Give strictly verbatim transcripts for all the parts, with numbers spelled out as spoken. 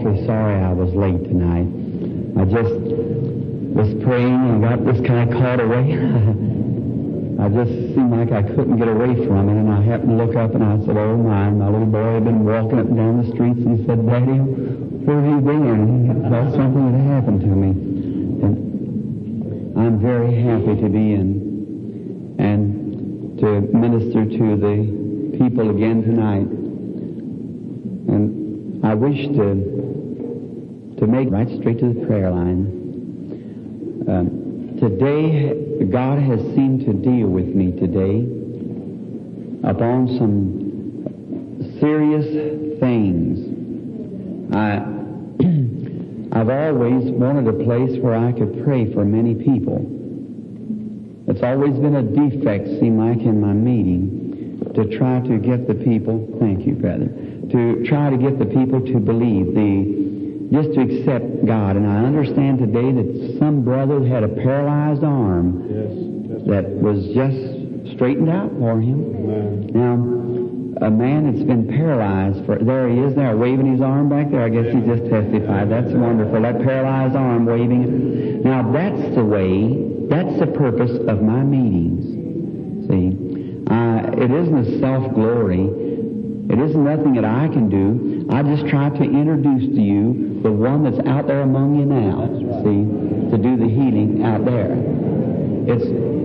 awfully sorry I was late tonight. I just was praying and got this kind of caught away. I just seemed like I couldn't get away from it, and I happened to look up and I said, oh my, my little boy had been walking up and down the streets, and he said, Daddy, where have you been? He thought something had happened to me. And I'm very happy to be in and to minister to the people again tonight. And I wish to to make right straight to the prayer line. Um, today, God has seemed to deal with me today upon some serious things. I, I've always wanted a place where I could pray for many people. It's always been a defect, seemed like, in my meeting, to try to get the people, thank you, brother, to try to get the people to believe, the just to accept God. And I understand today that some brother had a paralyzed arm yes, that was just straightened out for him. Amen. Now, a man that's been paralyzed, for there he is there waving his arm back there. I guess he just testified. That's wonderful, that paralyzed arm waving. Now, that's the way, that's the purpose of my meetings. See, uh, it isn't a self-glory. It isn't nothing that I can do. I just try to introduce to you the one that's out there among you now. Right. See, to do the healing out there. It's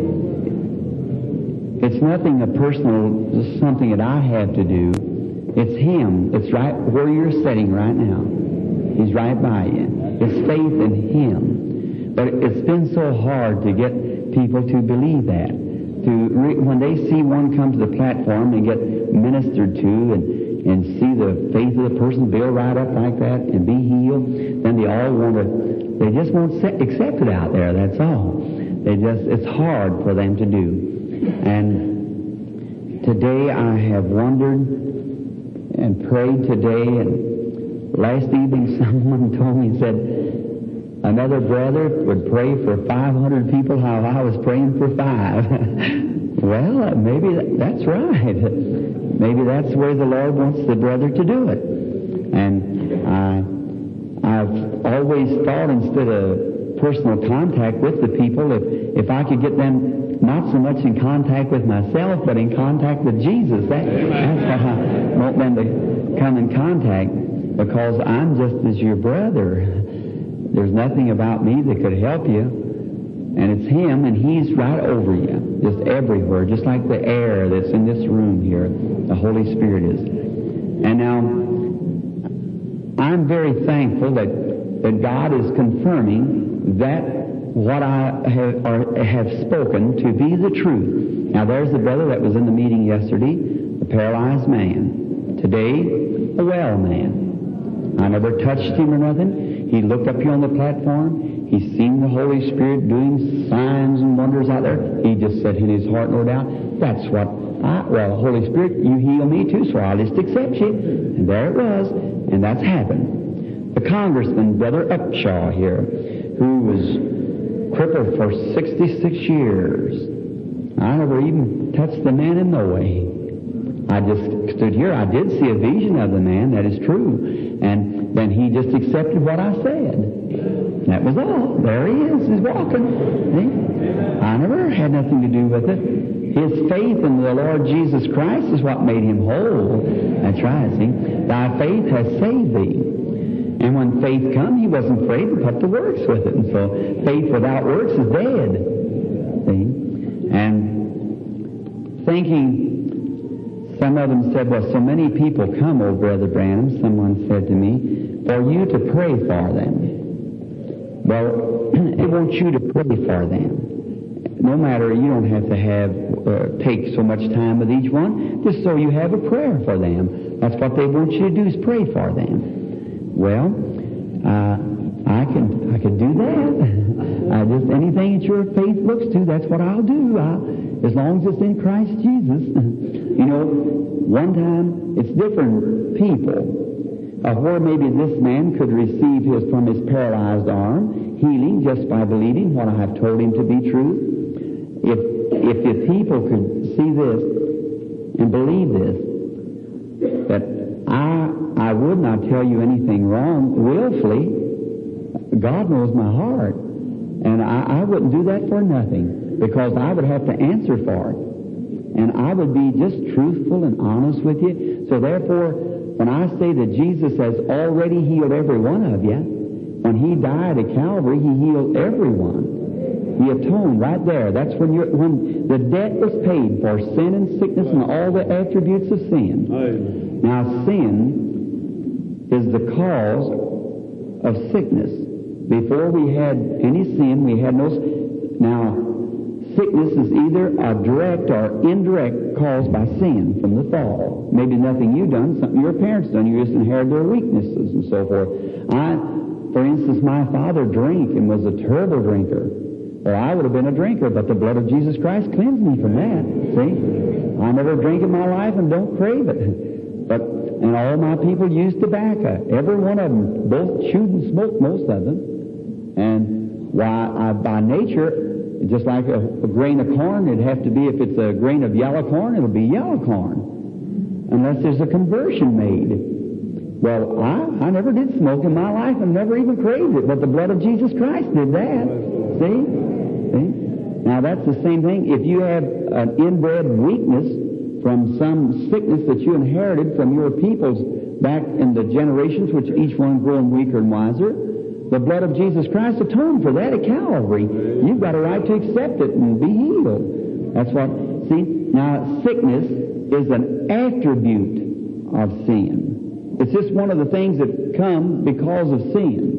it's nothing a personal, just something that I have to do. It's Him. It's right where you're sitting right now. He's right by you. It's faith in Him. But it's been so hard to get people to believe that. To re- when they see one come to the platform and get ministered to and, and see the faith of the person build right up like that and be healed, then they all want to, they just won't se- accept it out there, that's all. They just, it's hard for them to do. And today I have wondered and prayed today, and last evening someone told me, said, another brother would pray for five hundred people how I was praying for five. Well, maybe that's right. Maybe that's where the Lord wants the brother to do it. And I, I've always thought, instead of personal contact with the people, if, if I could get them not so much in contact with myself, but in contact with Jesus, that, that's why I want them to come in contact, because I'm just as your brother. There's nothing about me that could help you. And it's Him, and He's right over you, just everywhere, just like the air that's in this room here, the Holy Spirit is. And now, I'm very thankful that, that God is confirming that what I have, or have spoken to be the truth. Now, there's the brother that was in the meeting yesterday, the paralyzed man. Today, a well man. I never touched him or nothing. He looked up here on the platform. He's seen the Holy Spirit doing signs and wonders out there. He just said in his heart, no doubt, that's what I, well, Holy Spirit, you heal me too, so I'll just accept you. And there it was, and that's happened. The congressman, Brother Upshaw here, who was crippled for sixty-six years. I never even touched the man in no way. I just stood here. I did see a vision of the man, that is true. And then he just accepted what I said. That was all. There he is. He's walking. See? I never had nothing to do with it. His faith in the Lord Jesus Christ is what made him whole. That's right, see? Thy faith has saved thee. And when faith come, he wasn't afraid to put the works with it. And so faith without works is dead. See? And thinking, some of them said, well, so many people come, oh, Brother Branham, someone said to me, for you to pray for them. Well, they want you to pray for them. No matter, you don't have to have uh, take so much time with each one, just so you have a prayer for them. That's what they want you to do, is pray for them. Well, uh, I can I can do that. I just anything that your faith looks to, that's what I'll do. I'll, as long as it's in Christ Jesus. You know, one time it's different people. Uh, where maybe this man could receive his from his paralyzed arm healing just by believing what I have told him to be true. If if the people could see this and believe this, that I I would not tell you anything wrong willfully. God knows my heart. And I, I wouldn't do that for nothing, because I would have to answer for it. And I would be just truthful and honest with you. So therefore, when I say that Jesus has already healed every one of you, when He died at Calvary, He healed everyone. He atoned right there. That's when you're, when the debt was paid for sin and sickness and all the attributes of sin. Amen. Now, sin is the cause of sickness. Before we had any sin, we had no... Now, sickness is either a direct or indirect caused by sin from the fall. Maybe nothing you've done, something your parents done. You just inherited their weaknesses and so forth. I, for instance, my father drank and was a terrible drinker. Or I would have been a drinker, but the blood of Jesus Christ cleansed me from that. See? I never drank in my life and don't crave it. But, and all my people used tobacco. Every one of them, both chewed and smoked, most of them. And why, I, by nature, just like a, a grain of corn, it'd have to be, if it's a grain of yellow corn, it'll be yellow corn. Unless there's a conversion made. Well, I, I never did smoke in my life and never even craved it, but the blood of Jesus Christ did that. See? See? Now that's the same thing. If you have an inbred weakness from some sickness that you inherited from your peoples back in the generations, which each one growing weaker and wiser, the blood of Jesus Christ atoned for that at Calvary. You've got a right to accept it and be healed. That's what, see? Now, sickness is an attribute of sin. It's just one of the things that come because of sin.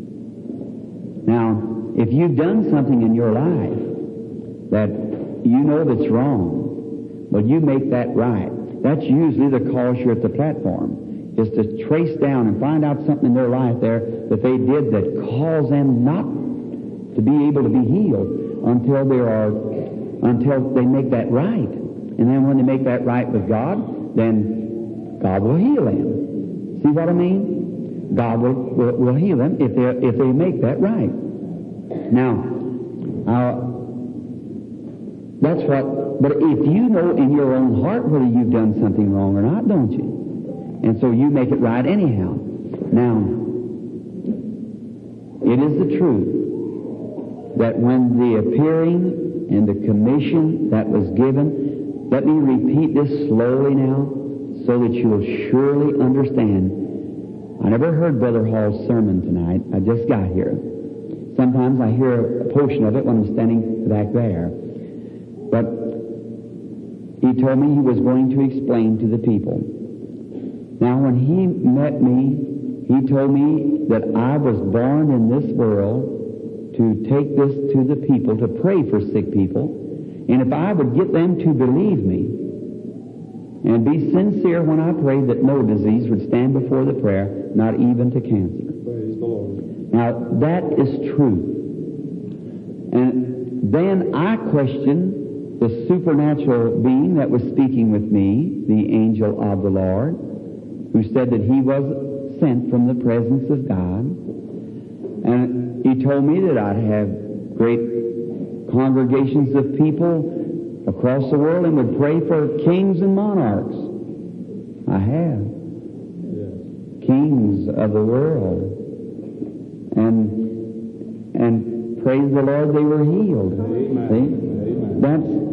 Now, if you've done something in your life that you know that's wrong, well, you make that right. That's usually the cause you're at the platform, is to trace down and find out something in their life there that they did that caused them not to be able to be healed until they are, until they make that right. And then when they make that right with God, then God will heal them. See what I mean? God will, will, will heal them if they if they make that right. Now, uh, that's what, but if you know in your own heart whether you've done something wrong or not, don't you? And so you make it right anyhow. Now, it is the truth that when the appearing and the commission that was given, let me repeat this slowly now so that you will surely understand. I never heard Brother Hall's sermon tonight. I just got here. Sometimes I hear a portion of it when I'm standing back there. But he told me he was going to explain to the people. Now, when he met me, he told me that I was born in this world to take this to the people, to pray for sick people, and if I would get them to believe me and be sincere when I prayed, that no disease would stand before the prayer, not even to cancer. Praise the Lord. Now, that is true. And then I questioned the supernatural being that was speaking with me, the angel of the Lord, who said that he was sent from the presence of God. And he told me that I'd have great congregations of people across the world and would pray for kings and monarchs. I have. Yes. Kings of the world. And and praise the Lord, they were healed. Amen. See? Amen. That's...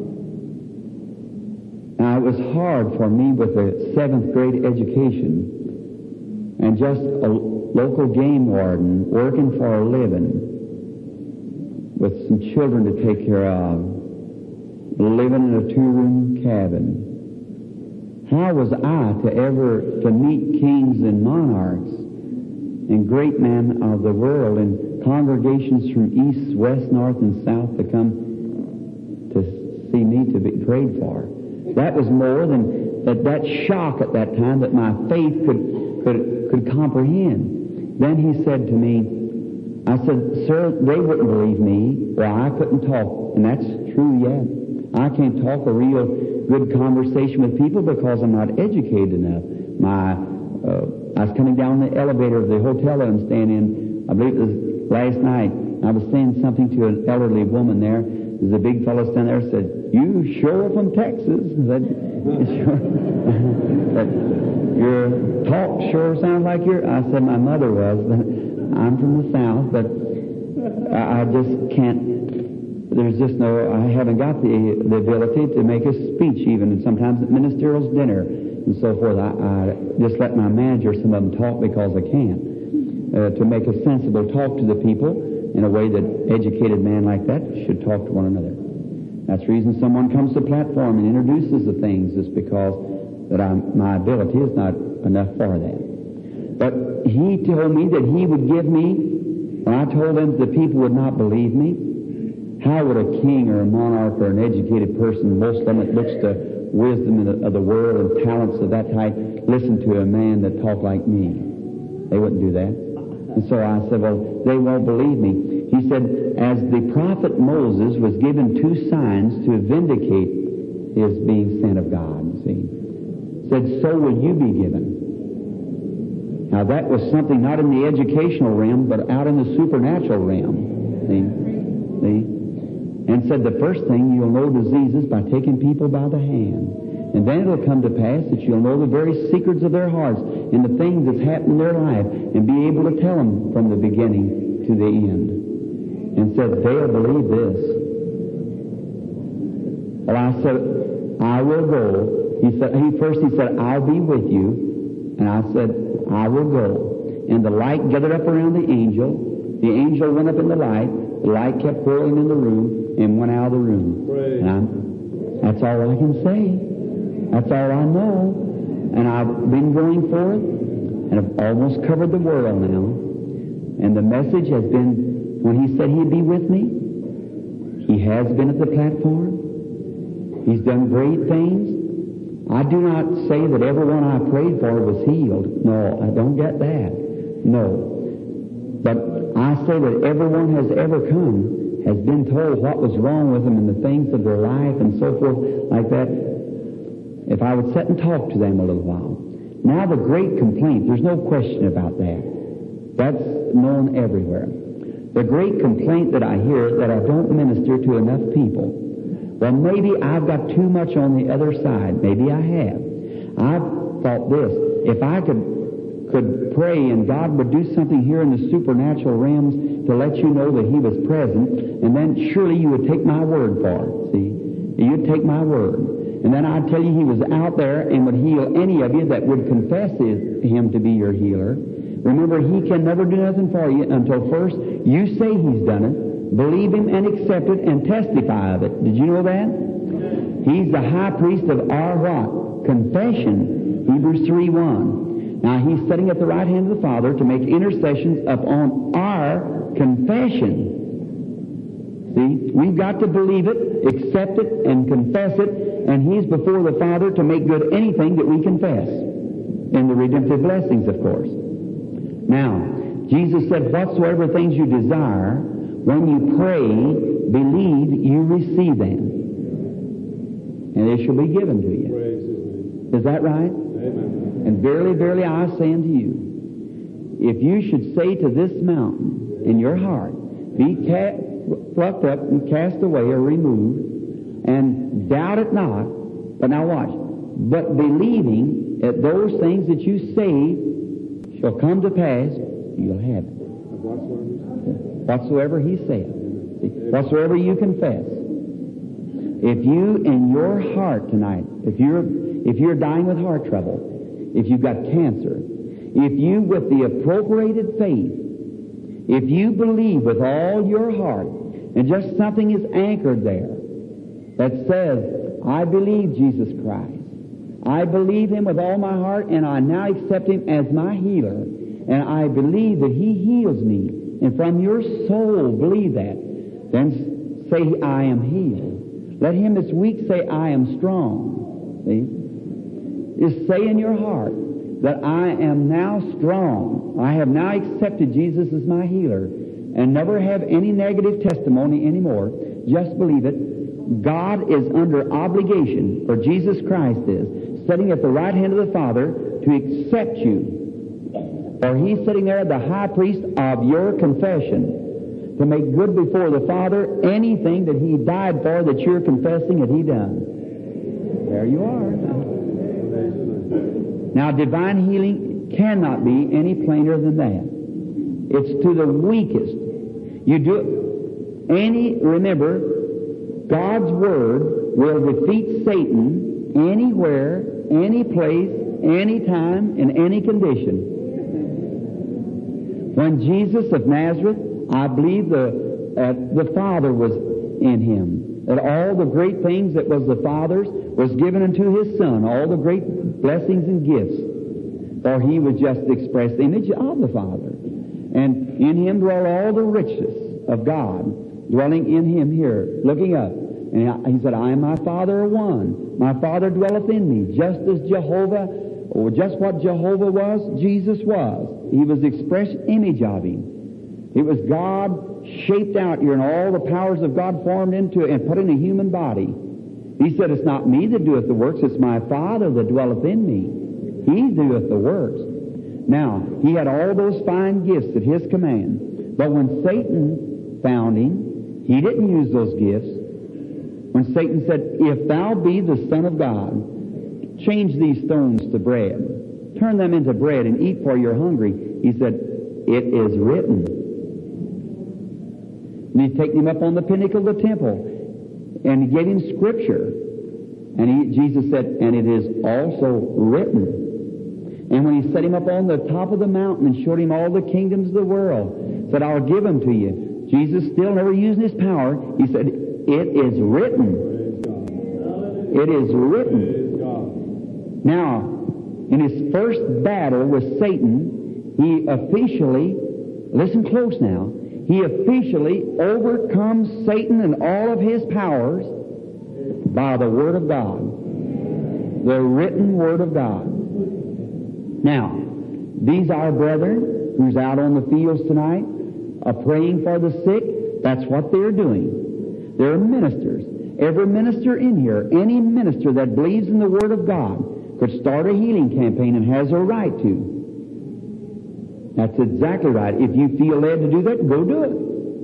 Now, it was hard for me with a seventh grade education and just a local game warden working for a living with some children to take care of, living in a two-room cabin. How was I to ever to meet kings and monarchs and great men of the world and congregations from east, west, north, and south to come to see me to be prayed for? That was more than that, that shock at that time that my faith could, could, could comprehend. Then he said to me, I said, sir, they wouldn't believe me. Well, I couldn't talk. And that's true yet. I can't talk a real good conversation with people because I'm not educated enough. My, uh, I was coming down the elevator of the hotel that I'm staying in. I believe it was last night. I was saying something to an elderly woman there There's a big fellow standing there said, "You sure from Texas?" I said, "Sure." But your talk sure sounds like you're... I said, "My mother was, but I'm from the South, but I, I just can't... There's just no... I haven't got the, the ability to make a speech even, and sometimes at ministerial's dinner and so forth. I, I just let my manager, some of them, talk because I can't. Uh, to make a sensible talk to the people in a way that educated man like that should talk to one another. That's the reason someone comes to the platform and introduces the things, is because that I'm, my ability is not enough for that. But he told me that he would give me, when I told him the people would not believe me, how would a king or a monarch or an educated person, most of them that looks to wisdom of the, of the world and talents of that type, listen to a man that talked like me? They wouldn't do that. And so I said, well, they won't believe me. He said, as the prophet Moses was given two signs to vindicate his being sent of God, see, said, so will you be given. Now that was something not in the educational realm, but out in the supernatural realm. See? See? And said, the first thing, you'll know diseases by taking people by the hand. And then it'll come to pass that you'll know the very secrets of their hearts and the things that's happened in their life and be able to tell them from the beginning to the end. And said, they'll believe this. Well, I said, I will go. He said, he first he said, I'll be with you. And I said, I will go. And the light gathered up around the angel. The angel went up in the light. The light kept whirling in the room and went out of the room. And I'm, that's all I can say. That's all I know. And I've been going for it, and I've almost covered the world now. And the message has been, when he said he'd be with me, he has been at the platform. He's done great things. I do not say that everyone I prayed for was healed. No, I don't get that. No. But I say that everyone has ever come has been told what was wrong with them and the things of their life and so forth like that. If I would sit and talk to them a little while. Now the great complaint, there's no question about that. That's known everywhere. The great complaint that I hear that I don't minister to enough people. Well, maybe I've got too much on the other side. Maybe I have. I've thought this. If I could could pray and God would do something here in the supernatural realms to let you know that He was present, and then surely you would take my word for it. See? You'd take my word. And then I'd tell you He was out there and would heal any of you that would confess Him to be your healer. Remember, He can never do nothing for you until first you say He's done it, believe Him and accept it and testify of it. Did you know that? He's the high priest of our what? Confession. Hebrews three one. Now He's sitting at the right hand of the Father to make intercessions upon our confession. See, we've got to believe it, accept it, and confess it, and He's before the Father to make good anything that we confess. In the redemptive blessings, of course. Now, Jesus said, whatsoever things you desire, when you pray, believe you receive them. And they shall be given to you. Is that right? Amen. And verily, verily, I say unto you, if you should say to this mountain in your heart, be cast, plucked up and cast away or removed, and doubt it not. But now watch. But believing that those things that you say shall come to pass, you'll have it. Whatsoever He saith. Whatsoever you confess. If you in your heart tonight, if you're if you're dying with heart trouble, if you've got cancer, if you with the appropriated faith, if you believe with all your heart, and just something is anchored there that says, I believe Jesus Christ. I believe Him with all my heart, and I now accept Him as my healer. And I believe that He heals me. And from your soul, believe that. Then say, I am healed. Let him that's weak say, I am strong. See? Just say in your heart that I am now strong. I have now accepted Jesus as my healer. And never have any negative testimony anymore. Just believe it. God is under obligation, or Jesus Christ is, sitting at the right hand of the Father to accept you. Or He's sitting there, the high priest of your confession, to make good before the Father anything that He died for that you're confessing that He done. There you are. Now, divine healing cannot be any plainer than that. It's to the weakest. You do any, remember, God's Word will defeat Satan anywhere, any place, any time, in any condition. When Jesus of Nazareth, I believe the, uh, the Father was in Him. That all the great things that was the Father's was given unto His Son, all the great blessings and gifts. For He was just the express image of the Father. And in Him dwell all the riches of God, dwelling in Him here, looking up. And He said, I and my Father are one. My Father dwelleth in me, just as Jehovah, or just what Jehovah was, Jesus was. He was the express image of Him. It was God shaped out here, and all the powers of God formed into it and put in a human body. He said, it's not me that doeth the works, it's my Father that dwelleth in me. He doeth the works. Now, He had all those fine gifts at His command. But when Satan found Him, He didn't use those gifts. When Satan said, if thou be the Son of God, change these stones to bread. Turn them into bread and eat, for you're hungry. He said, it is written. And He's taken Him up on the pinnacle of the temple, and He gave Him Scripture. And he, Jesus said, and it is also written. And when He set Him up on the top of the mountain and showed Him all the kingdoms of the world, said, I'll give them to you. Jesus still never using His power. He said, it is written. It is written. Now, in His first battle with Satan, He officially, listen close now, He officially overcomes Satan and all of his powers by the Word of God. The written Word of God. Now, these our brethren who's out on the fields tonight are praying for the sick. That's what they're doing. They're ministers. Every minister in here, any minister that believes in the Word of God could start a healing campaign and has a right to. That's exactly right. If you feel led to do that, go do it.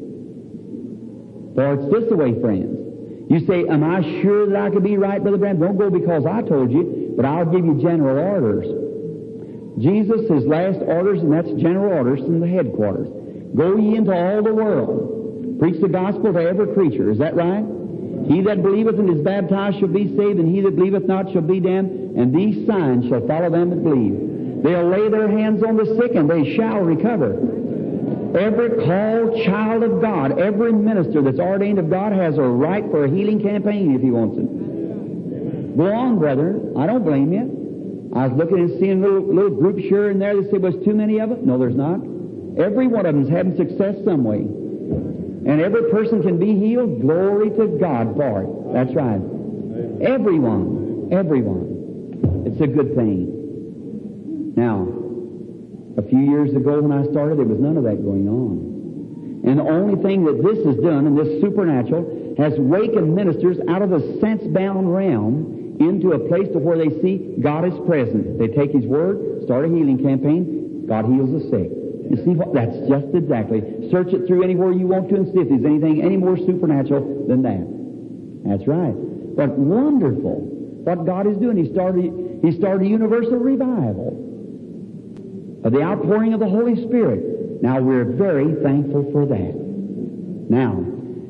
For it's this way, friends. You say, am I sure that I could be right, Brother Branham? Don't go because I told you, but I'll give you general orders. Jesus, His last orders, and that's general orders from the headquarters. Go ye into all the world. Preach the gospel to every creature. Is that right? He that believeth and is baptized shall be saved, and he that believeth not shall be damned. And these signs shall follow them that believe. They'll lay their hands on the sick, and they shall recover. Every called child of God, every minister that's ordained of God has a right for a healing campaign if he wants it. Go on, brother. I don't blame you. I was looking and seeing little, little groups here and there. They say, well, there's too many of them. No, there's not. Every one of them is having success some way. And every person can be healed. Glory to God for it. That's right. Everyone. Everyone. It's a good thing. Now, a few years ago when I started, there was none of that going on. And the only thing that this has done, and this supernatural, has wakened ministers out of the sense-bound realm into a place to where they see God is present. They take His Word, start a healing campaign, God heals the sick. You see what? That's just exactly. Search it through anywhere you want to and see if there's anything any more supernatural than that. That's right. But wonderful what God is doing. He started, he started a universal revival of the outpouring of the Holy Spirit. Now, we're very thankful for that. Now,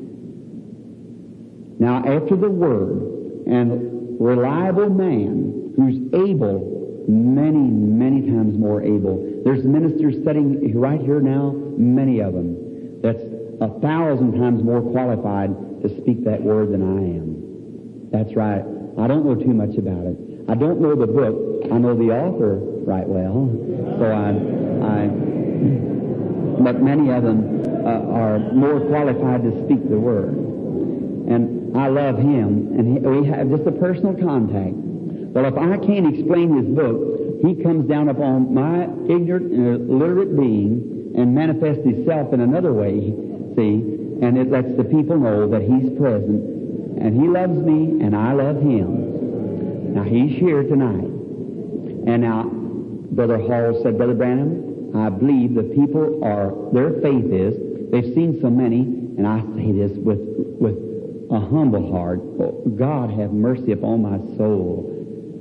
now after the Word and reliable man who's able, many, many times more able. There's ministers sitting right here now, many of them, that's a thousand times more qualified to speak that Word than I am. That's right. I don't know too much about it. I don't know the book. I know the author right well. So I, I but many of them uh, are more qualified to speak the Word. And I love him, and he, we have just a personal contact. Well, if I can't explain his book, he comes down upon my ignorant and illiterate being and manifests himself in another way, see, and it lets the people know that he's present, and he loves me, and I love him. Now, he's here tonight. And now, Brother Hall said, Brother Branham, I believe the people are, their faith is they've seen so many, and I say this with with a humble heart. Oh, God have mercy upon my soul.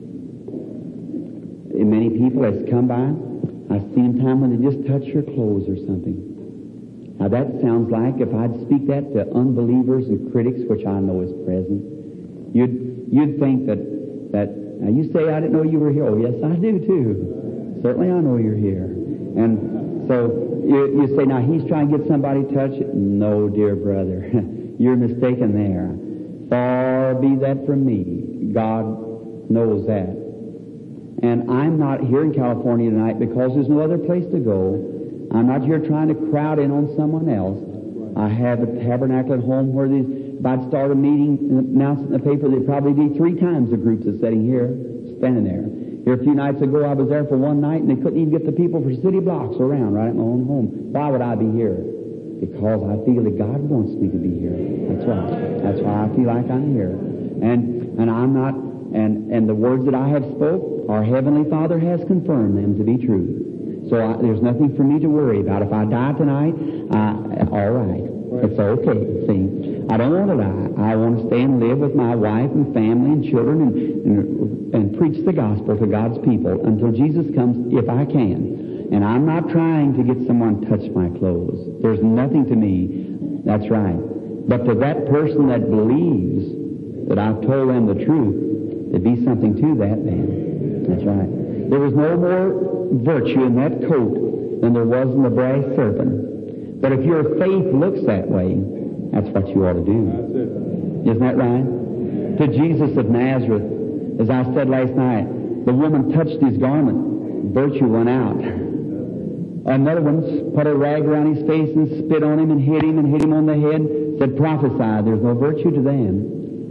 And many people has come by. I've seen them time when they just touch your clothes or something. Now that sounds like if I'd speak that to unbelievers and critics, which I know is present, you'd you'd think that that now you say I didn't know you were here. Oh yes, I do too. Certainly I know you're here. And so you, you say, now he's trying to get somebody to touch it. No, dear brother, you're mistaken there. Far be that from me. God knows that. And I'm not here in California tonight because there's no other place to go. I'm not here trying to crowd in on someone else. I have a tabernacle at home where these, if I'd start a meeting and announce it in the paper, there'd probably be three times the groups that's sitting here, standing there. Here a few nights ago, I was there for one night, and they couldn't even get the people for city blocks around right at my own home. Why would I be here? Because I feel that God wants me to be here. That's why. That's why I feel like I'm here. And and I'm not. And and the words that I have spoke, our Heavenly Father has confirmed them to be true. So I, there's nothing for me to worry about. If I die tonight, uh, all right. It's okay. See, I don't want to die. I want to stay and live with my wife and family and children and, and, and preach the gospel to God's people until Jesus comes, if I can. And I'm not trying to get someone to touch my clothes. There's nothing to me. That's right. But to that person that believes that I've told them the truth, there'd be something to that then. That's right. There was no more virtue in that coat than there was in the brass serpent. But if your faith looks that way, that's what you ought to do. Isn't that right? To Jesus of Nazareth, as I said last night, the woman touched his garment. Virtue went out. Another one put a rag around his face and spit on him and hit him and hit him on the head. Said, prophesy. There's no virtue to them.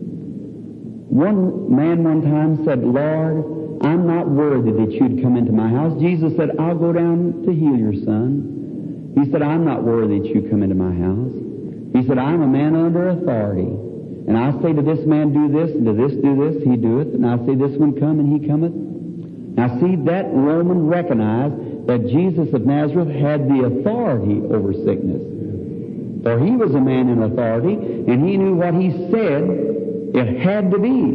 One man one time said, Lord, I'm not worthy that you'd come into my house. Jesus said, I'll go down to heal your son. He said, I'm not worthy that you come into my house. He said, I'm a man under authority. And I say to this man, do this, and to this, do this, he doeth. And I say, this one come, and he cometh. Now see, that Roman recognized that Jesus of Nazareth had the authority over sickness. For he was a man in authority, and he knew what he said it had to be.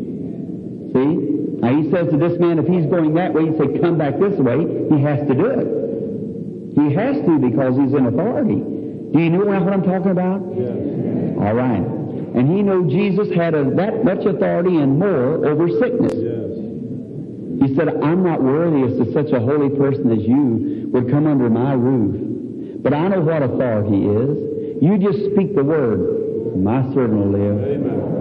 See? Now he says to this man, if he's going that way, he say, come back this way, he has to do it. He has to because he's in authority. Do you know what I'm talking about? Yes. All right. And he knew Jesus had a, that much authority and more over sickness. Yes. He said, I'm not worthy as to such a holy person as you would come under my roof. But I know what authority is. You just speak the word. My servant will live. Amen.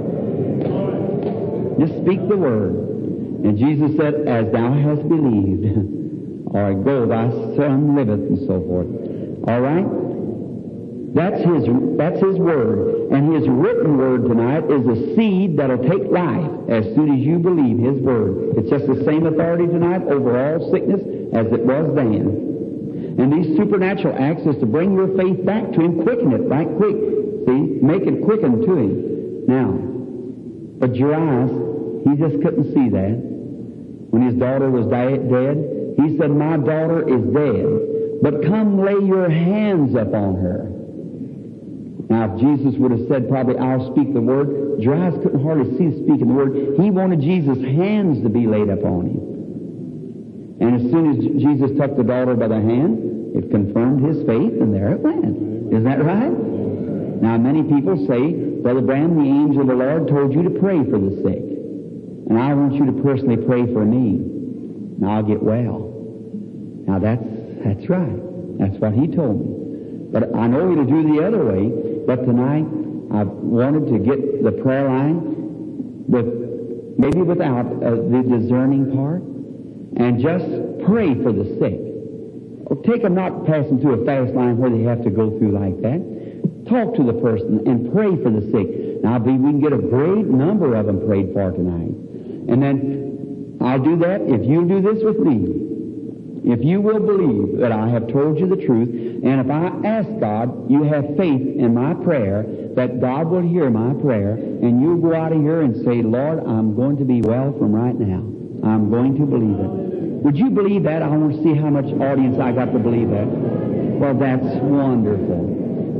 Just speak the word. And Jesus said, as thou hast believed. All right, go, thy son liveth, and so forth. All right? That's his, that's his word. And his written word tonight is a seed that'll take life as soon as you believe his word. It's just the same authority tonight over all sickness as it was then. And these supernatural acts is to bring your faith back to him, quicken it right quick. See? Make it quicken to him. Now, but Jairus, he just couldn't see that. When his daughter was dead, he said, my daughter is dead, but come lay your hands upon her. Now, if Jesus would have said probably, I'll speak the word, Jairus couldn't hardly see speaking the word. He wanted Jesus' hands to be laid upon him. And as soon as Jesus took the daughter by the hand, it confirmed his faith, and there it went. Isn't that right? Now, many people say, Brother Branham, the angel of the Lord told you to pray for the sick. And I want you to personally pray for me. And I'll get well. Now, that's that's right. That's what he told me. But I know he'll do the other way. But tonight, I've wanted to get the prayer line with maybe without uh, the discerning part, and just pray for the sick. Or take them not passing through a fast line where they have to go through like that. Talk to the person and pray for the sick. Now, I believe we can get a great number of them prayed for tonight. And then I'll do that if you do this with me. If you will believe that I have told you the truth, and if I ask God, you have faith in my prayer, that God will hear my prayer, and you'll go out of here and say, Lord, I'm going to be well from right now. I'm going to believe it. Would you believe that? I want to see how much audience I got to believe that. Well, that's wonderful.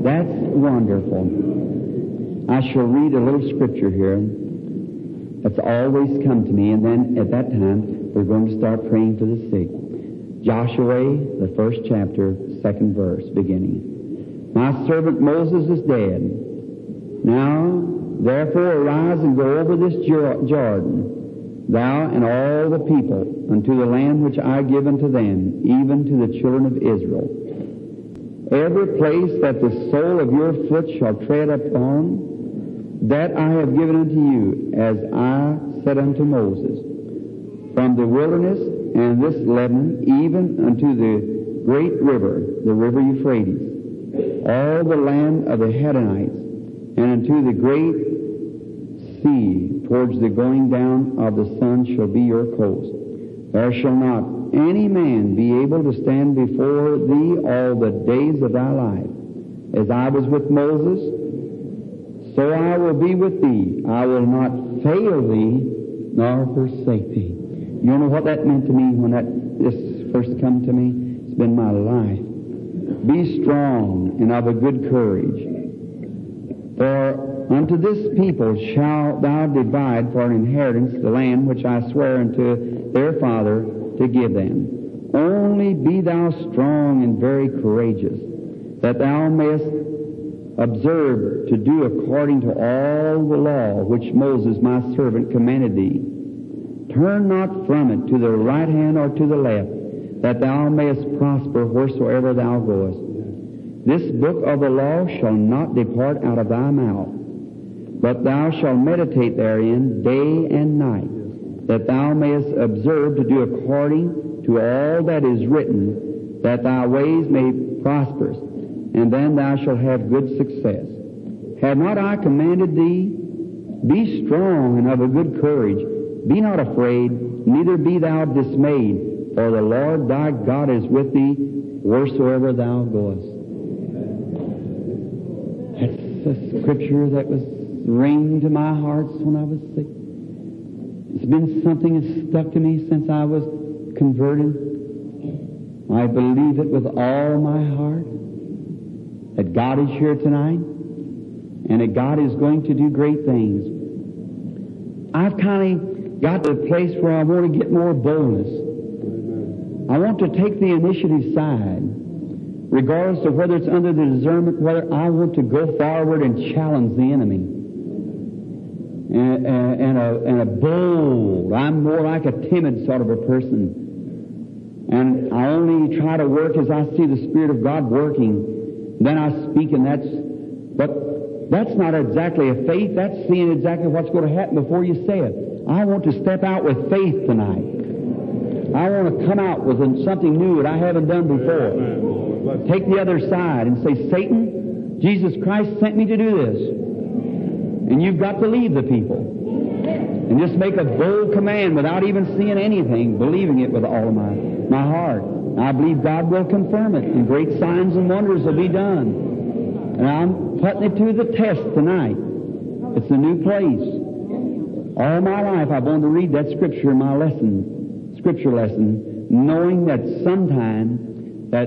That's wonderful. I shall read a little scripture here that's always come to me, and then at that time we're going to start praying for the sick. Joshua, the first chapter, second verse, beginning. My servant Moses is dead. Now, therefore, arise and go over this Jordan, thou and all the people, unto the land which I give unto them, even to the children of Israel. Every place that the sole of your foot shall tread upon, that I have given unto you, as I said unto Moses, from the wilderness and this Lebanon, even unto the great river, the river Euphrates, all the land of the Hedonites, and unto the great sea, towards the going down of the sun shall be your coast. There shall not any man be able to stand before thee all the days of thy life. As I was with Moses, so I will be with thee. I will not fail thee, nor forsake thee. You know what that meant to me when that this first come to me? It's been my life. Be strong and of a good courage. For unto this people shalt thou divide for an inheritance the land which I swear unto their father to give them. Only be thou strong and very courageous, that thou mayest observe to do according to all the law which Moses my servant commanded thee. Turn not from it to the right hand or to the left, that thou mayest prosper wheresoever thou goest. This book of the law shall not depart out of thy mouth, but thou shalt meditate therein day and night, that thou mayest observe to do according to all that is written, that thy ways may prosper, and then thou shalt have good success. Have not I commanded thee? Be strong and of a good courage. Be not afraid, neither be thou dismayed, for the Lord thy God is with thee wheresoever thou goest. That's a scripture that was ringing to my heart when I was sick. It's been something that's stuck to me since I was converted. I believe it with all my heart, that God is here tonight, and that God is going to do great things. I've kind of got to a place where I want to get more boldness. I want to take the initiative side, regardless of whether it's under the discernment, whether I want to go forward and challenge the enemy. And, and, and, a, and a bold, I'm more like a timid sort of a person. And I only try to work as I see the Spirit of God working. Then I speak, and that's, but that's not exactly a faith. That's seeing exactly what's going to happen before you say it. I want to step out with faith tonight. I want to come out with something new that I haven't done before. Take the other side and say, Satan, Jesus Christ sent me to do this. And you've got to leave the people. And just make a bold command without even seeing anything, believing it with all of my, my heart. I believe God will confirm it, and great signs and wonders will be done. And I'm putting it to the test tonight. It's a new place. All my life I've wanted to read that scripture in my lesson, scripture lesson, knowing that sometime that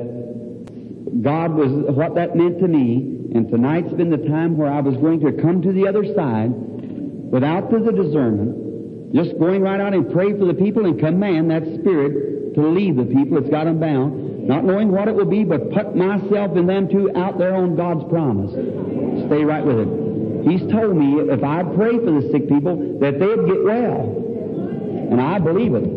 God was what that meant to me, and tonight's been the time where I was going to come to the other side without the discernment, just going right out and pray for the people and command that Spirit to lead the people that's got them bound, not knowing what it will be, but put myself and them two out there on God's promise. Stay right with it. He's told me if I pray for the sick people that they'd get well. And I believe it.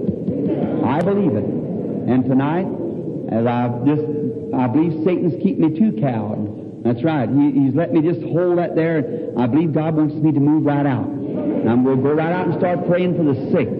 I believe it. And tonight, as I've just, I believe Satan's keeping me too cowed. That's right. He, he's let me just hold that there. I believe God wants me to move right out. And I'm going to go right out and start praying for the sick.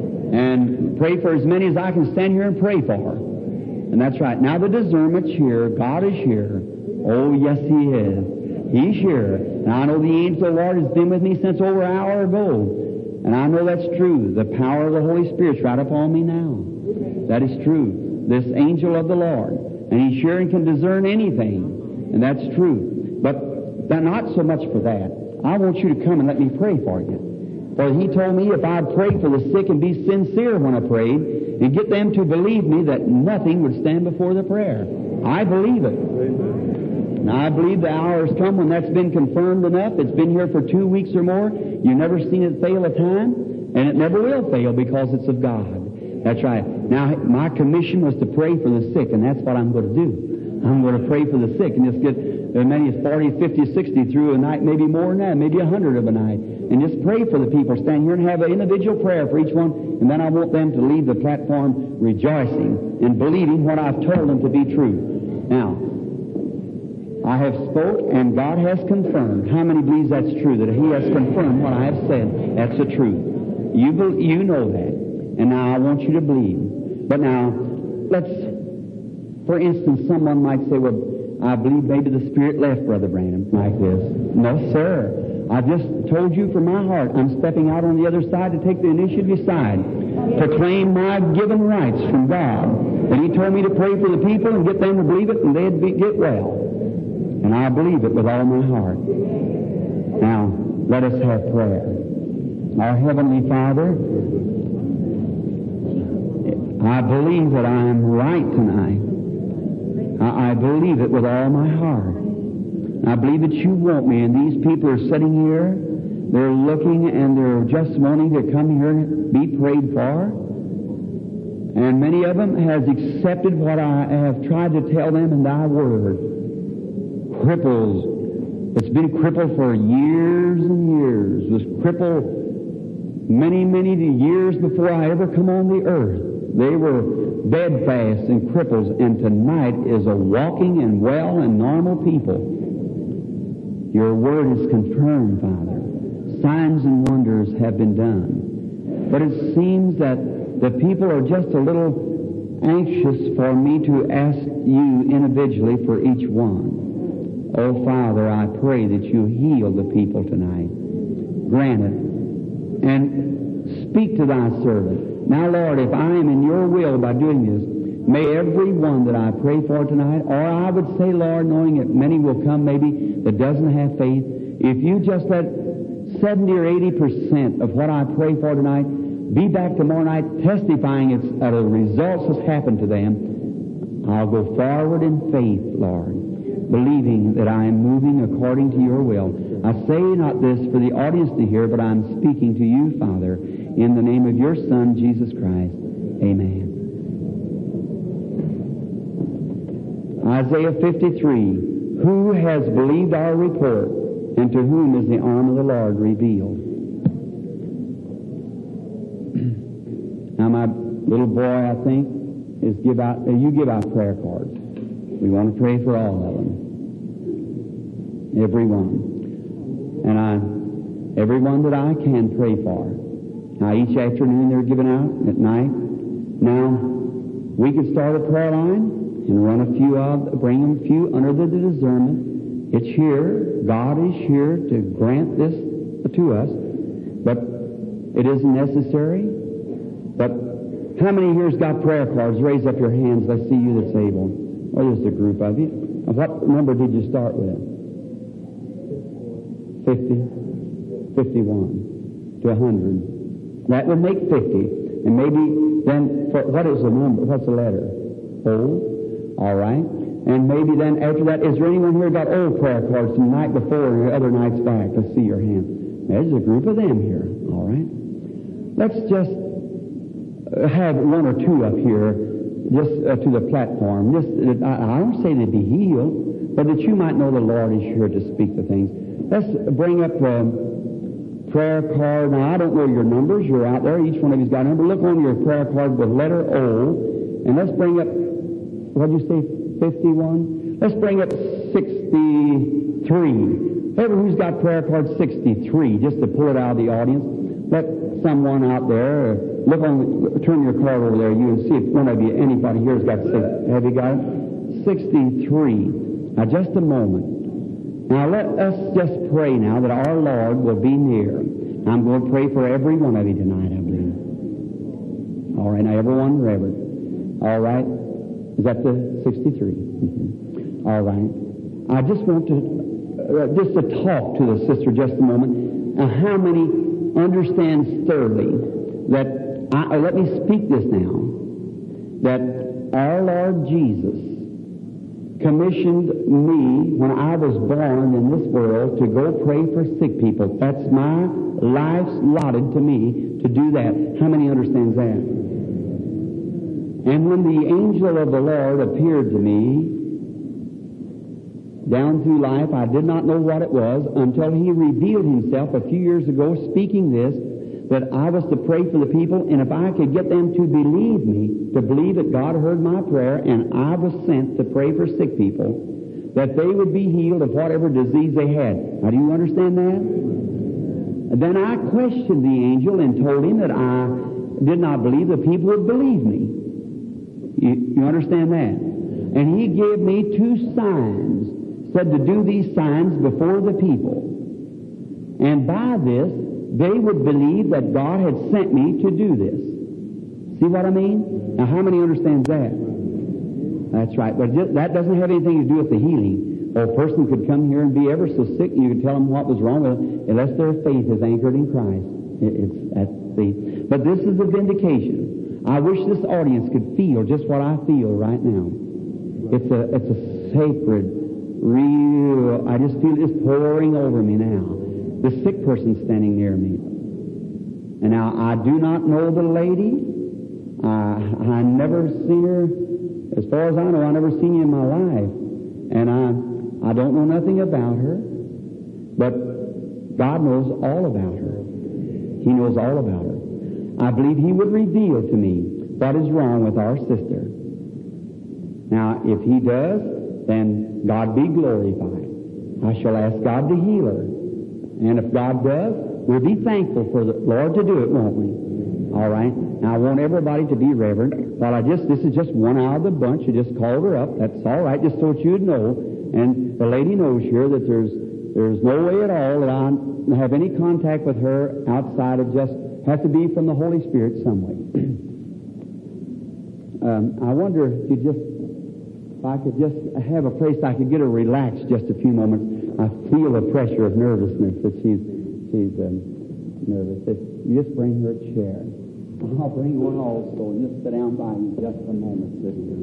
And pray for as many as I can stand here and pray for. And that's right. Now the discernment's here. God is here. Oh, yes, He is. He's here. And I know the angel of the Lord has been with me since over an hour ago. And I know that's true. The power of the Holy Spirit's right upon me now. That is true. This angel of the Lord. And He's here and can discern anything. And that's true. But not so much for that. I want you to come and let me pray for you. For He told me if I'd pray for the sick and be sincere when I prayed, and get them to believe me that nothing would stand before the prayer. I believe it. And I believe the hour has come when that's been confirmed enough. It's been here for two weeks or more. You've never seen it fail a time, and it never will fail because it's of God. That's right. Now, my commission was to pray for the sick, and that's what I'm going to do. I'm going to pray for the sick and just get as many as forty, fifty, sixty through a night, maybe more than that, maybe a hundred of a night. And just pray for the people. Stand here and have an individual prayer for each one, and then I want them to leave the platform rejoicing and believing what I've told them to be true. Now, I have spoke, and God has confirmed. How many believes that's true, that He has confirmed what I have said? That's the truth. You, be, you know that. And now I want you to believe. But now, let's, for instance, someone might say, well, I believe maybe the Spirit left Brother Branham like this. No, sir. I just told you from my heart, I'm stepping out on the other side to take the initiative aside, to claim my given rights from God. And He told me to pray for the people and get them to believe it, and they'd be, get well. And I believe it with all my heart. Now, let us have prayer. Our Heavenly Father, I believe that I am right tonight. I, I believe it with all my heart. I believe that You want me, and these people are sitting here, they're looking and they're just wanting to come here and be prayed for. And many of them has accepted what I have tried to tell them in Thy Word. Cripples. It's been crippled for years and years. It was crippled many, many years before I ever come on the earth. They were bedfast and cripples, and tonight is a walking and well and normal people. Your Word is confirmed, Father. Signs and wonders have been done. But it seems that the people are just a little anxious for me to ask You individually for each one. Oh, Father, I pray that You heal the people tonight. Grant it. And speak to Thy servant. Now, Lord, if I am in Your will by doing this, may every one that I pray for tonight, or I would say, Lord, knowing that many will come maybe that doesn't have faith, if You just let seventy or eighty percent of what I pray for tonight be back tomorrow night testifying it's, that the results has happened to them, I'll go forward in faith, Lord, believing that I am moving according to Your will. I say not this for the audience to hear, but I'm speaking to You, Father, in the name of Your Son, Jesus Christ. Amen. Isaiah fifty-three. Who has believed our report, and to whom is the arm of the Lord revealed? Now, my little boy, I think, is give out. Uh, you give out prayer cards. We want to pray for all of them, every one, and I, every one that I can pray for. Now, each afternoon they're given out at night. Now, we could start a prayer line and run a few of, bring them a few under the discernment. It's here. God is here to grant this to us, but it isn't necessary. But how many here's got prayer cards? Raise up your hands. Let's see you that's able. Oh, there's a group of you. What number did you start with? Fifty? Fifty-one to a hundred. That would make fifty. And maybe then, for, what is the number? What's the letter? O. All right. And maybe then after that, is there anyone here got old prayer cards from the night before or other nights back? Let's see your hand. There's a group of them here. All right. Let's just have one or two up here, just uh, to the platform. Just, uh, I don't say they'd be healed, but that you might know the Lord is here to speak to things. Let's bring up a prayer card. Now, I don't know your numbers. You're out there. Each one of you's got a number. Look on your prayer card with letter O, and let's bring up, what did you say, fifty-one? Let's bring up sixty-three. Everyone who's got prayer card sixty-three, just to pull it out of the audience. Let someone out there look on, turn your card over there, you, and see if one of you, anybody here has got six. Have you got it? sixty-three. Now, just a moment. Now, let us just pray now that our Lord will be near. I'm going to pray for every one of you tonight, I believe. All right, now, everyone, Reverend. All right. Is that the sixty-three? Mm-hmm. All right. I just want to, uh, just to talk to the sister just a moment. Now, how many understand thoroughly that, I, uh, let me speak this now, that our Lord Jesus commissioned me when I was born in this world to go pray for sick people. That's my life's allotted to me to do that. How many understands that? And when the angel of the Lord appeared to me, down through life, I did not know what it was until he revealed himself a few years ago speaking this, that I was to pray for the people, and if I could get them to believe me, to believe that God heard my prayer, and I was sent to pray for sick people, that they would be healed of whatever disease they had. Now, do you understand that? And then I questioned the angel and told him that I did not believe the people would believe me. You, you understand that? And he gave me two signs, said to do these signs before the people. And by this, they would believe that God had sent me to do this. See what I mean? Now, how many understands that? That's right. But that doesn't have anything to do with the healing. Or a person could come here and be ever so sick, and you could tell them what was wrong with them, unless their faith is anchored in Christ. It's that's the. But this is a vindication. I wish this audience could feel just what I feel right now. It's a it's a sacred, real. I just feel it's pouring over me now. The sick person standing near me. And now, I do not know the lady. I, I never seen her. As far as I know, I never seen you in my life. And I, I don't know nothing about her. But God knows all about her. He knows all about her. I believe He would reveal to me what is wrong with our sister. Now, if He does, then God be glorified. I shall ask God to heal her. And if God does, we'll be thankful for the Lord to do it, won't we? All right. Now, I want everybody to be reverent. While I just, this is just one out of the bunch. You just called her up. That's all right, just so that you'd know. And the lady knows here that there's there's no way at all that I have any contact with her outside of just, has to be from the Holy Spirit some way. um, I wonder if you just, if I could just have a place I could get her relaxed just a few moments. I feel the pressure of nervousness that she's she's um, nervous. If you just bring her a chair. I'll bring one also and just sit down by you just a moment, sister.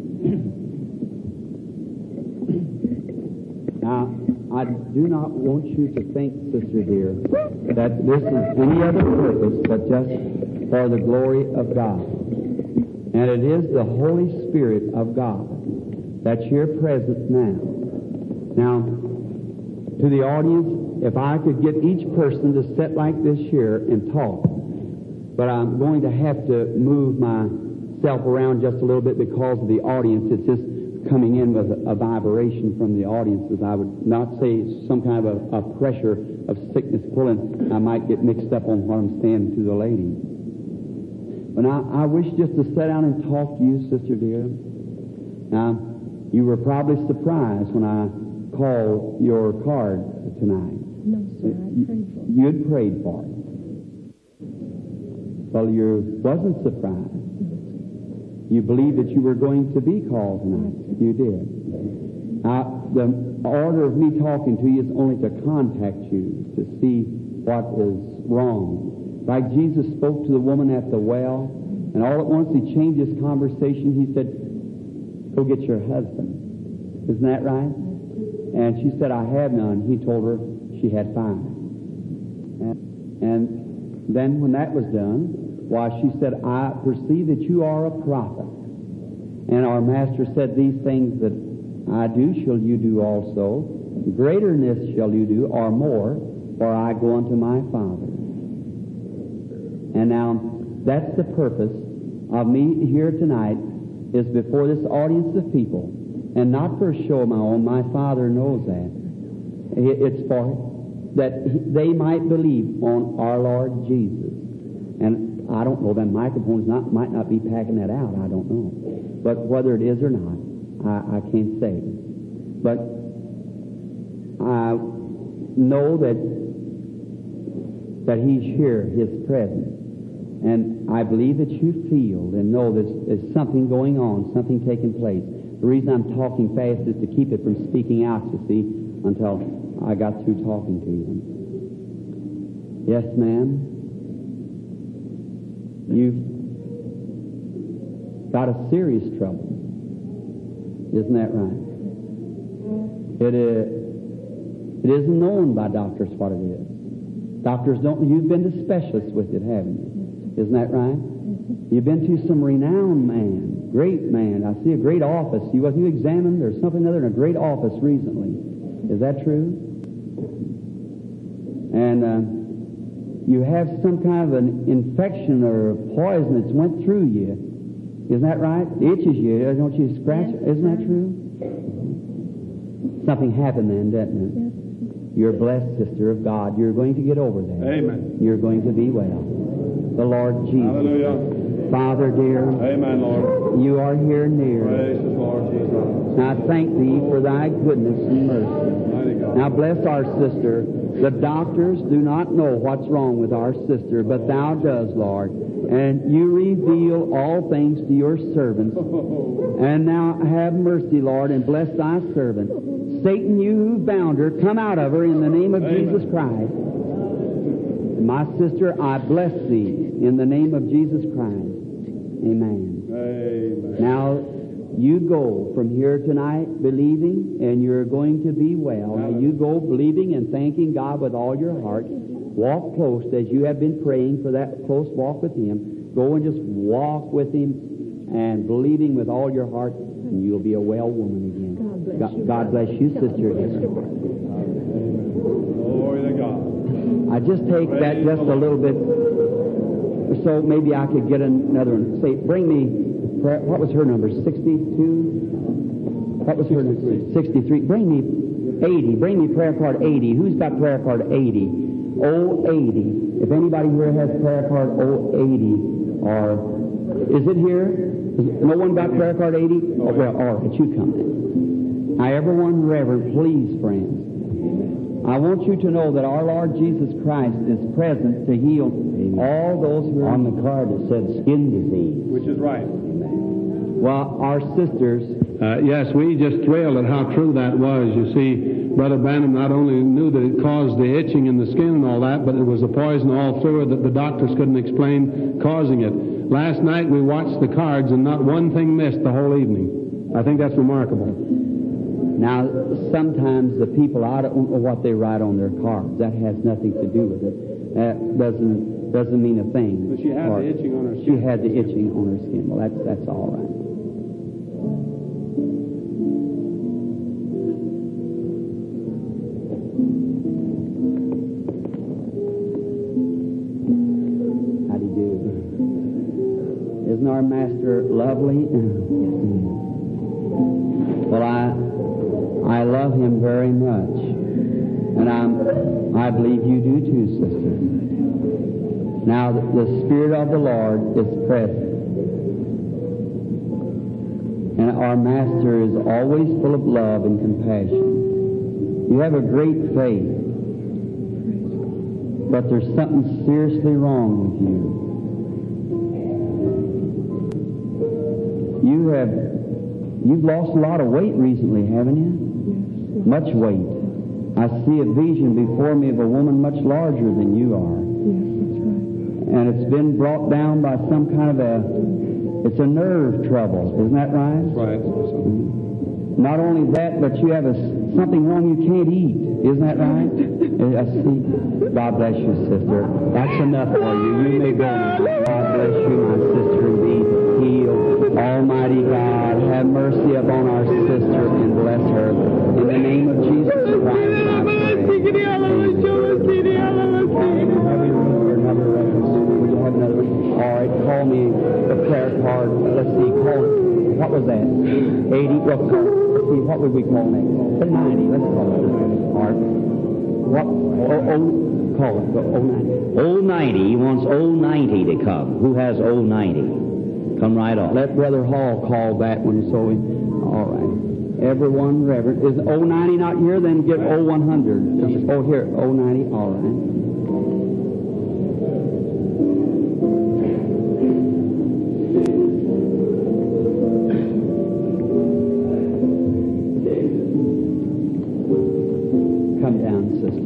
Now, I do not want you to think, sister dear, that this is any other purpose but just for the glory of God. And it is the Holy Spirit of God that's here present now. Now, to the audience, if I could get each person to sit like this here and talk, but I'm going to have to move myself around just a little bit because of the audience. It's just coming in with a, a vibration from the audiences. I would not say some kind of a, a pressure of sickness pulling. I might get mixed up on what I'm saying to the lady. But I, I wish just to sit down and talk to you, sister dear. Now, you were probably surprised when I called your card tonight. No, sir, I prayed for it. You had prayed for it. Well, you wasn't surprised. You believed that you were going to be called tonight. You did. Now, the order of me talking to you is only to contact you, to see what is wrong. Like Jesus spoke to the woman at the well, and all at once He changed His conversation. He said, "Go get your husband." Isn't that right? And she said, "I have none." He told her she had five. And, and then when that was done, why, she said, "I perceive that you are a prophet." And our Master said, "These things that I do shall you do also. Greater than this shall you do, or more, for I go unto my Father." And now, that's the purpose of me here tonight, is before this audience of people, and not for a show of my own. My Father knows that. It's for that they might believe on our Lord Jesus. And I don't know, them microphones not, might not be packing that out. I don't know. But whether it is or not, I, I can't say. But I know that that He's here, His presence. And I believe that you feel and know there's, there's something going on, something taking place. The reason I'm talking fast is to keep it from speaking out, you see, until I got through talking to you. Yes, ma'am? You've got a serious trouble. Isn't that right? It is, it isn't known by doctors what it is. Doctors don't, you've been to specialists with it, haven't you? Isn't that right? You've been to some renowned man, great man. I see a great office. You wasn't you examined or something other in a great office recently. Is that true? And uh, you have some kind of an infection or poison that's went through you. Isn't that right? It itches you. Don't you scratch? Yes. Isn't that true? Something happened then, didn't it? Yes. You're a blessed sister of God. You're going to get over that. Amen. You're going to be well. The Lord Jesus. Hallelujah. Father dear. Amen, Lord. You are here near. Praise the Lord Jesus. Now I thank Thee for Thy goodness and mercy. Now bless our sister. The doctors do not know what's wrong with our sister, but Thou does, Lord. And You reveal all things to Your servants. And now have mercy, Lord, and bless Thy servant. Satan, You who bound her, come out of her in the name of Amen. Jesus Christ. My sister, I bless Thee in the name of Jesus Christ. Amen. Amen. Now, you go from here tonight believing, and you're going to be well. Now, you go believing and thanking God with all your heart. Walk close as you have been praying for that close walk with Him. Go and just walk with Him and believing with all your heart, and you'll be a well woman again. God bless, God, God bless you, sister. Glory to God. I just take Praise that just a little bit, so maybe I could get another one. Say, bring me, what was her number, sixty-two? What was her number? sixty-three. Bring me eighty. Bring me prayer card eighty. Who's got prayer card eighty? oh eighty. If anybody here has prayer card oh eighty, or is it here? Is it, no one got prayer card eighty? Oh, well, all right, you come then. Now, everyone reverent, please, friends. I want you to know that our Lord Jesus Christ is present to heal Amen. All those who are on the card that said skin disease. Which is right. Amen. Well, our sisters... Uh, yes, we just thrilled at how true that was. You see, Brother Branham not only knew that it caused the itching in the skin and all that, but it was a poison all through it that the doctors couldn't explain causing it. Last night we watched the cards and not one thing missed the whole evening. I think that's remarkable. Now, sometimes the people, I don't know what they write on their cards. That has nothing to do with it. That doesn't doesn't mean a thing. But she had or, the itching on her skin. She had the itching on her skin. Well, that's that's all right. How do you do? Isn't our Master lovely? Well, I... I love Him very much. And I'm, I believe you do too, sister. Now, the, the Spirit of the Lord is present. And our Master is always full of love and compassion. You have a great faith. But there's something seriously wrong with you. You have, you've lost a lot of weight recently, haven't you? Much weight. I see a vision before me of a woman much larger than you are. Yes, that's right. And it's been brought down by some kind of a, it's a nerve trouble. Isn't that right? That's right. Not only that, but you have a, something wrong you can't eat. Isn't that right? I see. God bless you, sister. That's enough for you. You may go now. God bless you, my sister, and be healed. Almighty God, have mercy upon our sister and bless her. In the name of Jesus Christ, I pray. All right, call me the prayer card. Let's see, call it. What was that? eighty? Well, call, let's see, what would we call that? ninety. Let's call it. All right. What? Oh, oh, call it. oh ninety. oh ninety. He wants oh ninety to come. Who has oh ninety? Come right off. Let Brother Hall call that when it's over. All right. Everyone, Reverend. Is oh ninety not here? Then get oh one hundred. Oh, here. oh ninety. All right. Come down, sister.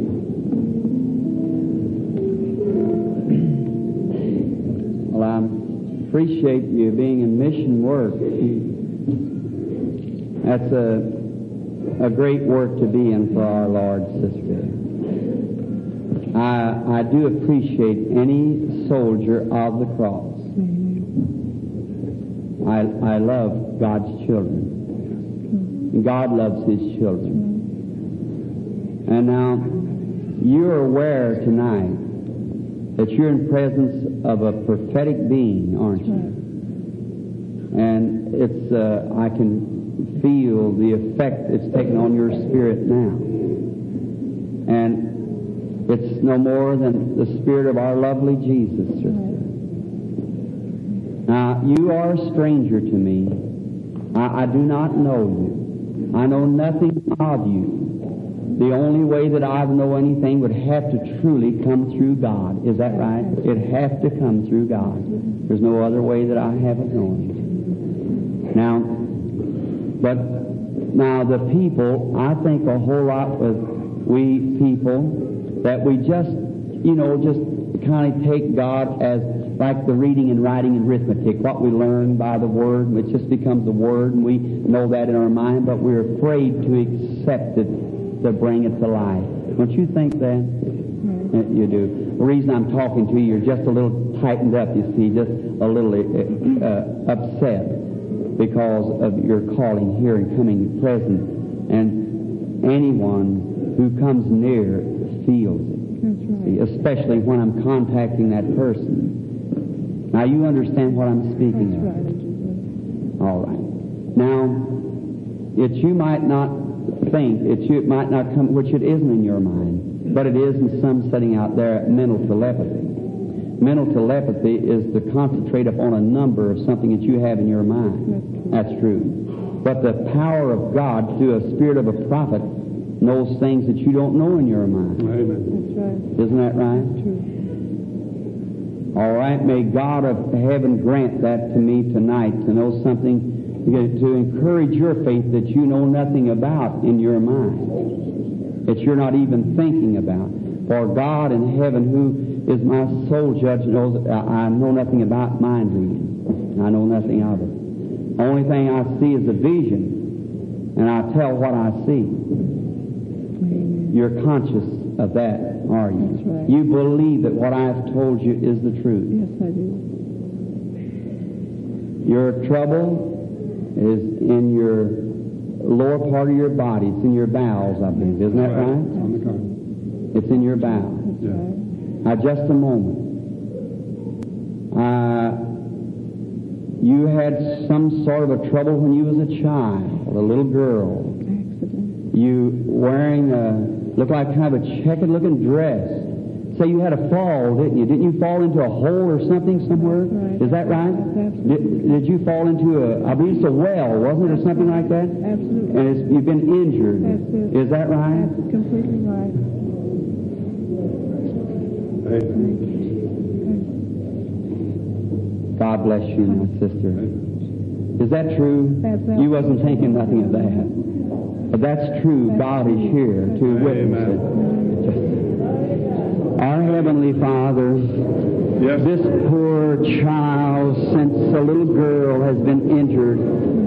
Well, I appreciate you being in mission work. That's a a great work to be in for our Lord, sister. I, I do appreciate any soldier of the cross. I, I love God's children. God loves His children. And now, you're aware tonight that you're in presence of a prophetic being, aren't you? And it's, uh, I can feel the effect it's taken on your spirit now. And it's no more than the spirit of our lovely Jesus, sister. Now, you are a stranger to me. I, I do not know you. I know nothing of you. The only way that I know anything would have to truly come through God. Is that right? It'd have to come through God. There's no other way that I haven't known it. Now, but now the people, I think a whole lot of we people that we just, you know, just kind of take God as like the reading and writing and arithmetic, what we learn by the Word, it just becomes the Word, and we know that in our mind, but we're afraid to accept it, to bring it to life. Don't you think that? Yes. You do. The reason I'm talking to you, you're just a little tightened up, you see, just a little uh, upset because of your calling here and coming present. And anyone who comes near feels it. That's right. Especially when I'm contacting that person. Now you understand what I'm speaking That's of. Right. All right. Now, it you might not think, it you it might not come, which it isn't in your mind, but it is in some setting out there, mental telepathy. Mental telepathy is to concentrate upon a number of something that you have in your mind. That's true. But the power of God through a spirit of a prophet knows things that you don't know in your mind. Amen. That's right. Isn't that right? True. All right. May God of heaven grant that to me tonight, to know something, to encourage your faith that you know nothing about in your mind, that you're not even thinking about. For God in heaven, who is my sole judge, knows I know nothing about mind reading. I know nothing of it. The only thing I see is a vision, and I tell what I see. You're conscious of that, are you? That's right. You believe that what I have told you is the truth. Yes, I do. Your trouble is in your lower part of your body. It's in your bowels, I believe. Isn't that right? On the contrary. It's in your bowels. That's Yeah. right. Now, just a moment. Uh, you had some sort of a trouble when you was a child, a little girl. Accident. You wearing a, looked like kind of a checkered-looking dress. Say you had a fall, didn't you? Didn't you fall into a hole or something somewhere? Right. Is that right? Did, did you fall into a, I believe it's a well, wasn't it, or something like that? Absolutely. And it's, you've been injured. That's it. Is that right? That's completely right. Amen. God bless you, my sister. Is that true? That's it. You wasn't thinking nothing of that. But that's true. God is here to witness it. Our Heavenly Father, Yes. this poor child, since a little girl, has been injured.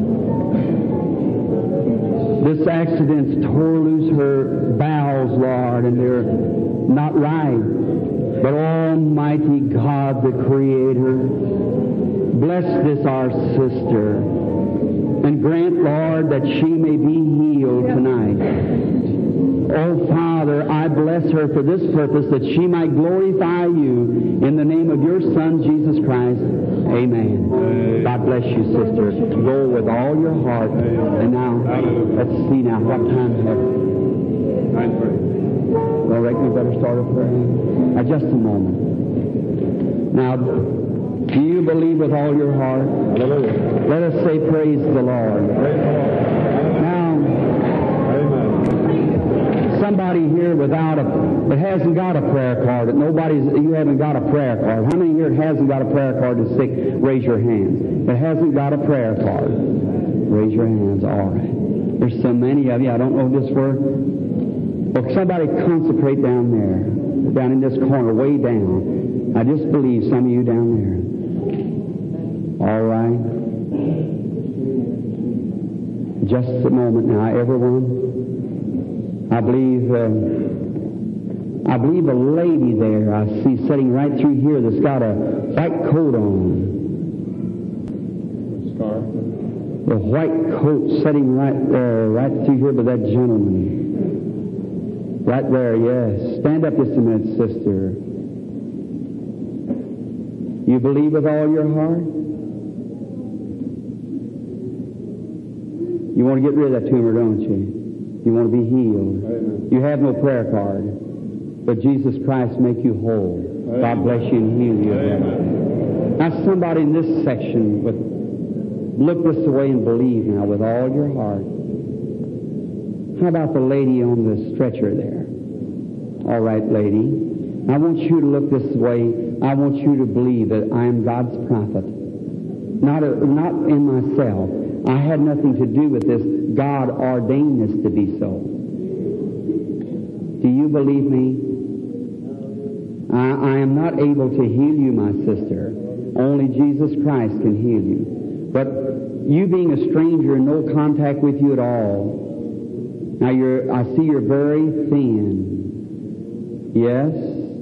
This accident's tore loose her bowels, Lord, and they're not right. But Almighty God, the Creator, bless this our sister, and grant, Lord, that she may be healed tonight. Oh, Father, I bless her for this purpose, that she might glorify you in the name of your Son, Jesus Christ. Amen. Amen. God bless you, sister. Go with all your heart. Amen. And now, Hallelujah. let's see now, what time have we? nine thirty. Well, I reckon we better start a prayer. Now, just a moment. Now, do you believe with all your heart? Hallelujah. Let us say, praise the Lord. Praise the Lord. Now, Amen. somebody here without a, that hasn't got a prayer card, that nobody's, you haven't got a prayer card. How many here hasn't got a prayer card is sick? Raise your hand. That hasn't got a prayer card. Raise your hands. All right. There's so many of you. I don't know just where. Well, somebody consecrate down there, down in this corner, way down. I just believe some of you down there. All right. Just a moment now, everyone. I believe, uh, I believe a lady there I see sitting right through here that's got a white coat on. Scar. A white coat sitting right there, right through here by that gentleman. Right there, yes. Stand up just a minute, sister. You believe with all your heart? You want to get rid of that tumor, don't you? You want to be healed. Amen. You have no prayer card, but Jesus Christ make you whole. Amen. God bless you and heal you. Amen. Now somebody in this section would look this way and believe now with all your heart. How about the lady on the stretcher there? All right, lady. I want you to look this way. I want you to believe that I am God's prophet. Not, a, not in myself. I had nothing to do with this. God ordained this to be so. Do you believe me? I, I am not able to heal you, my sister. Only Jesus Christ can heal you. But you being a stranger and no contact with you at all, now you're, I see you're very thin. Yes?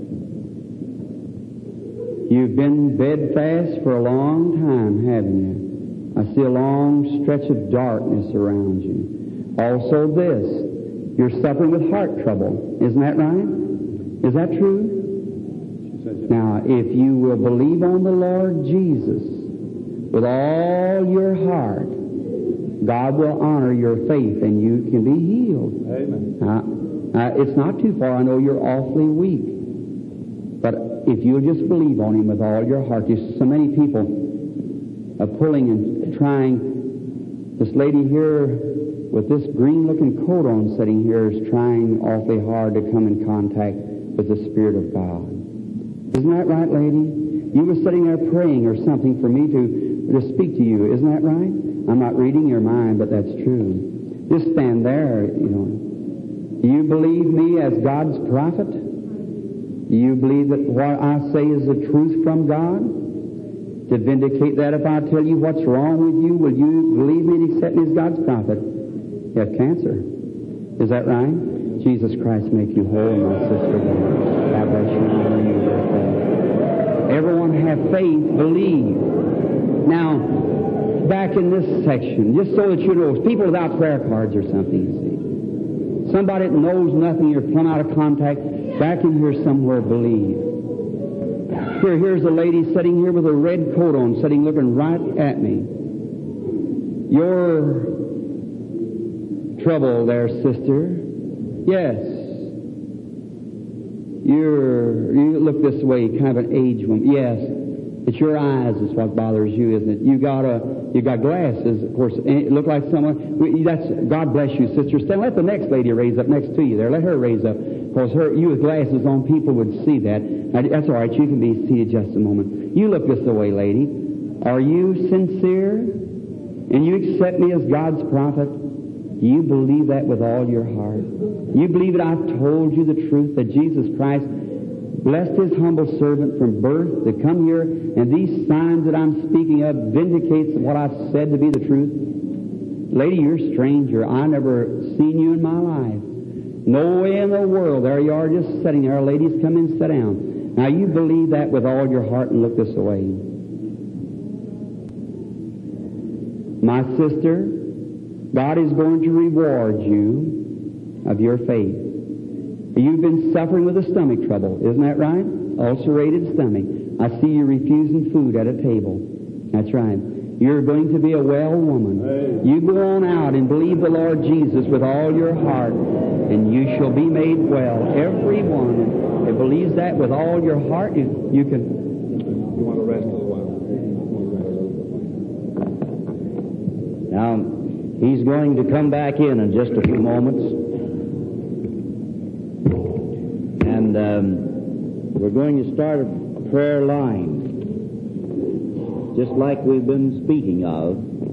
You've been bedfast for a long time, haven't you? I see a long stretch of darkness around you. Also this, you're suffering with heart trouble. Isn't that right? Is that true? Now, if you will believe on the Lord Jesus with all your heart, God will honor your faith and you can be healed. Amen. Uh, uh, it's not too far. I know you're awfully weak. But if you'll just believe on Him with all your heart, there's so many people are pulling and trying. This lady here with this green-looking coat on sitting here is trying awfully hard to come in contact with the Spirit of God. Isn't that right, lady? You were sitting there praying or something for me to, to speak to you. Isn't that right? I'm not reading your mind, but that's true. Just stand there, you know. Do you believe me as God's prophet? Do you believe that what I say is the truth from God? To vindicate that, if I tell you what's wrong with you, will you believe me and accept me as God's prophet? You have cancer. Is that right? Jesus Christ make you whole, my sister. God bless you and honor you with faith. Everyone have faith, believe. Now, back in this section, just so that you know, people without prayer cards or something, you see. Somebody that knows nothing, you're plumb out of contact, back in here somewhere, believe. Here, here's a lady sitting here with a red coat on, sitting looking right at me. Your trouble there, sister. Yes. You're, you look this way, kind of an aged woman. Yes. It's your eyes is what bothers you, isn't it? You got a, you got glasses, of course. It look like someone. That's God bless you, sister. Stand. Let the next lady raise up next to you there. Let her raise up. Because her, you with glasses on, people would see that. That's all right. You can be seated just a moment. You look this way, lady. Are you sincere? And you accept me as God's prophet? Do you believe that with all your heart? You believe that I've told you the truth, that Jesus Christ blessed His humble servant from birth to come here, and these signs that I'm speaking of vindicates what I've said to be the truth? Lady, you're a stranger. I never seen you in my life. No way in the world. There you are just sitting there. Ladies, come in, sit down. Now you believe that with all your heart and look this way. My sister, God is going to reward you of your faith. You've been suffering with a stomach trouble. Isn't that right? Ulcerated stomach. I see you refusing food at a table. That's right. You're going to be a well woman. You go on out and believe the Lord Jesus with all your heart, and you shall be made well. Everyone that believes that with all your heart, you, you can... You want to rest a little while? Now, he's going to come back in in just a few moments. And um, we're going to start a prayer line, just like we've been speaking of.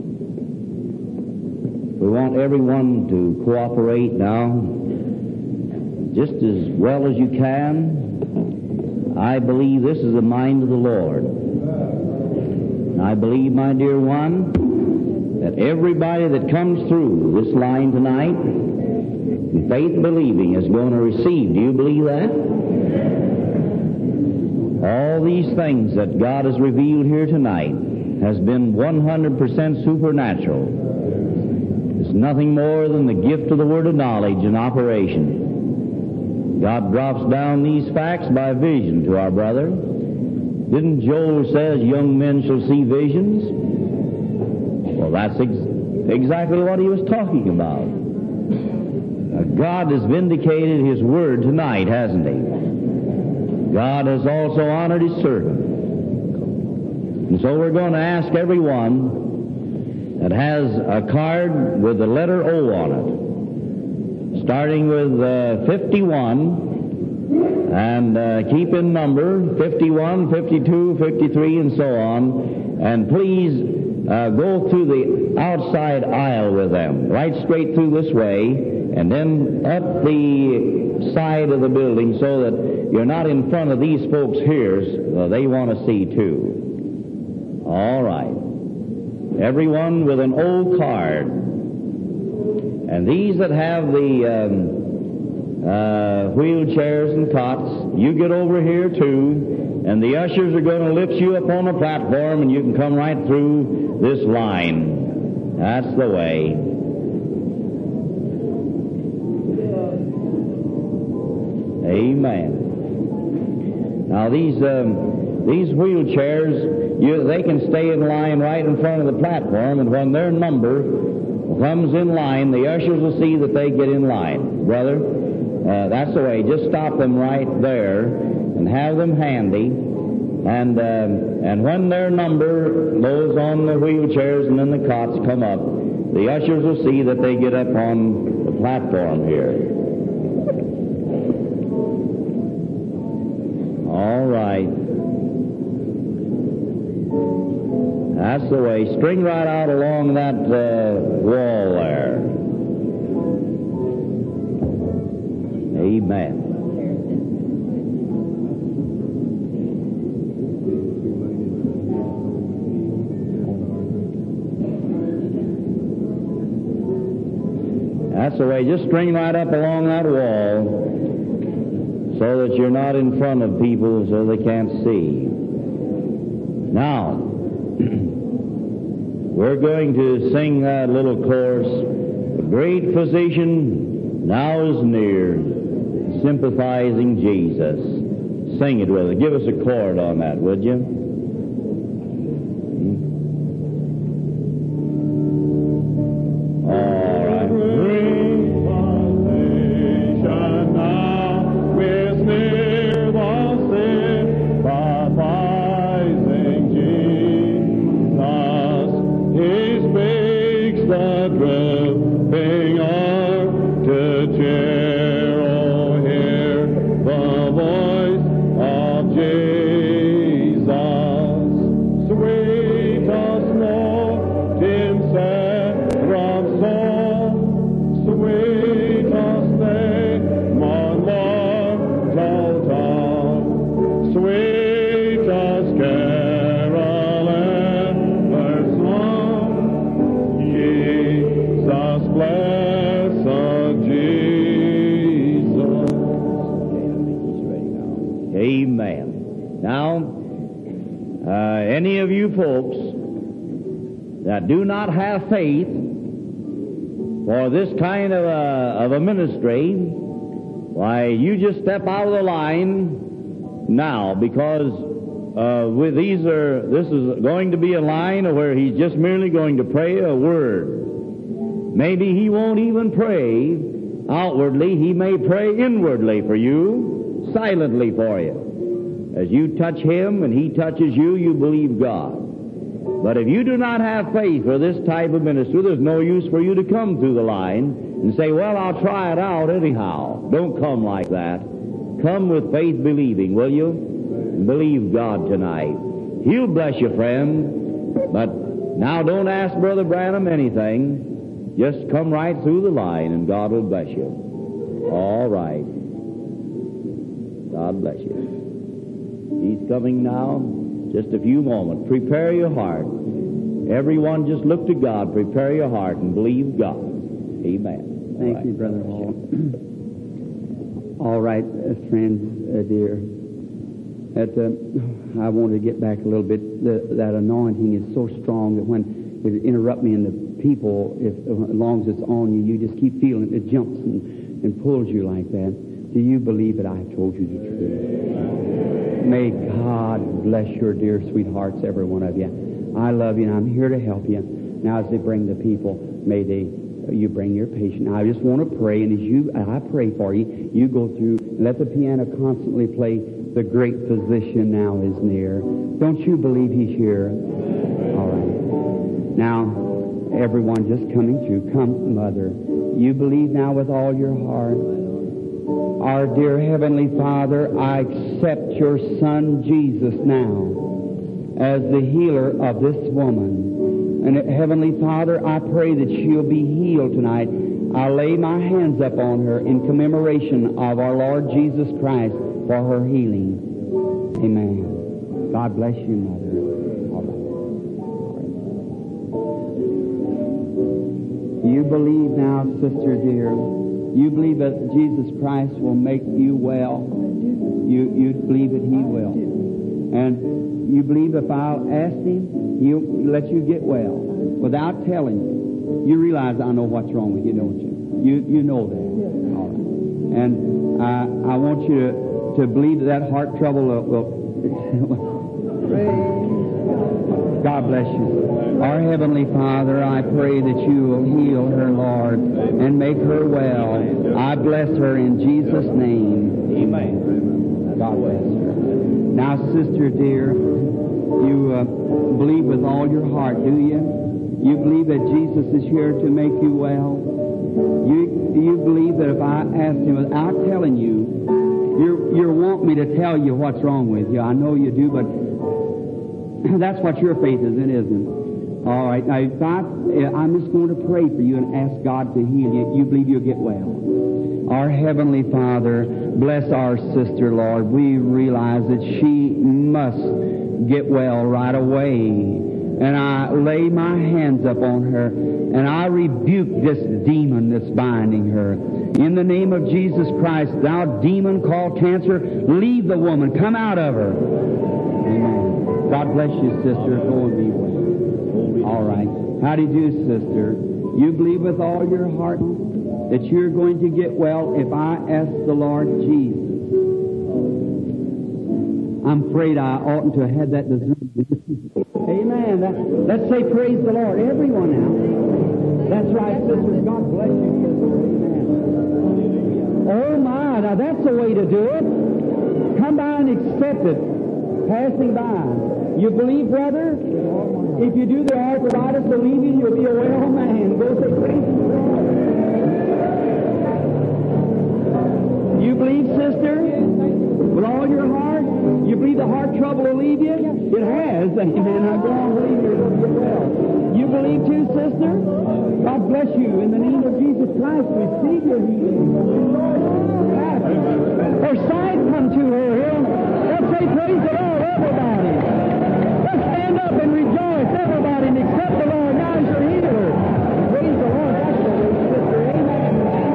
We want everyone to cooperate now, just as well as you can. I believe this is the mind of the Lord. And I believe, my dear one, that everybody that comes through this line tonight And faith believing is going to receive. Do you believe that? All these things that God has revealed here tonight has been one hundred percent supernatural. It's nothing more than the gift of the word of knowledge in operation. God drops down these facts by vision to our brother. Didn't Joel says young men shall see visions? Well, that's ex- exactly what he was talking about. Now, God has vindicated His word tonight, hasn't He? God has also honored His servant. And so we're going to ask everyone that has a card with the letter O on it, starting with uh, fifty-one, and uh, keep in number fifty-one, fifty-two, fifty-three, and so on. And please uh, go through the outside aisle with them, right straight through this way, and then up the side of the building so that you're not in front of these folks here. Uh, they want to see too. All right. Everyone with an O card. And these that have the um, uh, wheelchairs and cots, you get over here too, and the ushers are going to lift you up on the platform, and you can come right through this line. That's the way. Amen. Now these um, these wheelchairs, you, they can stay in line right in front of the platform, and when their number comes in line, the ushers will see that they get in line. Brother, uh, that's the way. Just stop them right there and have them handy. And um, and when their number, those on the wheelchairs and then the cots come up, the ushers will see that they get up on the platform here. All right. That's the way. String right out along that uh, wall there. Amen. That's the way. Just string right up along that wall, so that you're not in front of people so they can't see. Now, we're going to sing that little chorus, "The great physician now is near, sympathizing Jesus." Sing it with us. Give us a chord on that, would you? Do not have faith for this kind of a, of a ministry, why, you just step out of the line now, because uh, with these are this is going to be a line where he's just merely going to pray a word. Maybe he won't even pray outwardly. He may pray inwardly for you, silently for you. As you touch him and he touches you, you believe God. But if you do not have faith for this type of ministry, there's no use for you to come through the line and say, well, I'll try it out anyhow. Don't come like that. Come with faith believing, will you? And believe God tonight. He'll bless you, friend. But now don't ask Brother Branham anything. Just come right through the line and God will bless you. All right. God bless you. He's coming now. Just a few moments. Prepare your heart. Everyone just look to God. Prepare your heart and believe God. Amen. Thank Right. you, Brother Hall. All right, uh, friends, uh, dear. At, uh, I want to get back a little bit. The, that anointing is so strong that when it interrupt me and the people, if, as long as it's on you, you just keep feeling it. It jumps and, and pulls you like that. Do you believe that I have told you the truth? May God bless your dear sweethearts, every one of you. I love you, and I'm here to help you. Now, as they bring the people, may they you bring your patient. Now, I just want to pray, and as you, I pray for you, you go through, let the piano constantly play, the great physician now is near. Don't you believe he's here? All right. Now, everyone just coming through. Come, Mother. You believe now with all your heart. Our dear Heavenly Father, I accept your Son, Jesus, now as the healer of this woman. And Heavenly Father, I pray that she'll be healed tonight. I lay my hands up on her in commemoration of our Lord Jesus Christ for her healing. Amen. God bless you, Mother. You believe now, sister dear, you believe that Jesus Christ will make you well. You, you believe that He will. And you believe if I'll ask Him, He'll let you get well without telling you. You realize I know what's wrong with you, don't you? You you know that. All right. And I I want you to, to believe that that heart trouble will... will God bless you. Our Heavenly Father, I pray that you will heal her, Lord, and make her well. I bless her in Jesus' name. Amen. God bless her. Now, sister dear, you uh, believe with all your heart, do you? You believe that Jesus is here to make you well? You you believe that if I ask Him without telling you, you you want me to tell you what's wrong with you. I know you do, but that's what your faith is in, isn't it? All right. Now, if I, I'm just going to pray for you and ask God to heal you. You believe you'll get well. Our Heavenly Father, bless our sister, Lord. We realize that she must get well right away. And I lay my hands up on her, and I rebuke this demon that's binding her. In the name of Jesus Christ, thou demon called cancer, leave the woman. Come out of her. Amen. God bless you, sister. Go and be well. All right. How do you do, sister? You believe with all your heart that you're going to get well if I ask the Lord Jesus. I'm afraid I oughtn't to have had that discernment. Amen. That, let's say praise the Lord. Everyone now. That's right, sisters. God bless you, sister. Amen. Oh, my. Now, that's the way to do it. Come by and accept it. Passing by. You believe, brother? If you do the arthritis believe you, you'll be a well man. Go say praise the Lord. You believe, sister? With all your heart? You believe the heart trouble will leave you? It has. Amen. I go on believe you're going to get well. You believe too, sister? God bless you. In the name of Jesus Christ, receive your healing. Her sight come to her. Let's say praise the Lord, everybody. Let's stand up and rejoice, everybody, and accept the Lord now as your healer. Praise the Lord. That's the way, sister. Amen.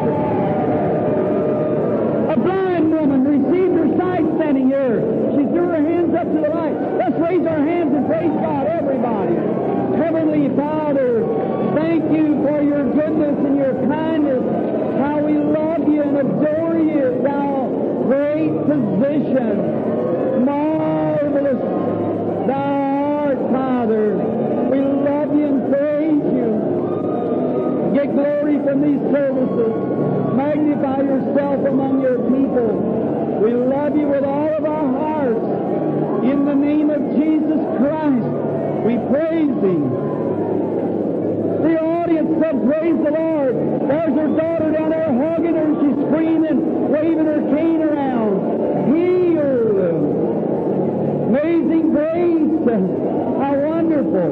A blind woman received her sight standing here. She threw her hands up to the light. Let's raise our hands and praise God, everybody. Heavenly Father, thank you for your goodness and your kindness. How we love you and adore you, thou great physician. Marvelous thou art, Father. We love you and praise you. Get glory from these services. Magnify yourself among your people. We love you with all of our hearts. In the name of Jesus Christ, we praise Him. The audience said, praise the Lord. There's her daughter down there hugging her. She's screaming, waving her cane around. Healed. Amazing grace. How wonderful.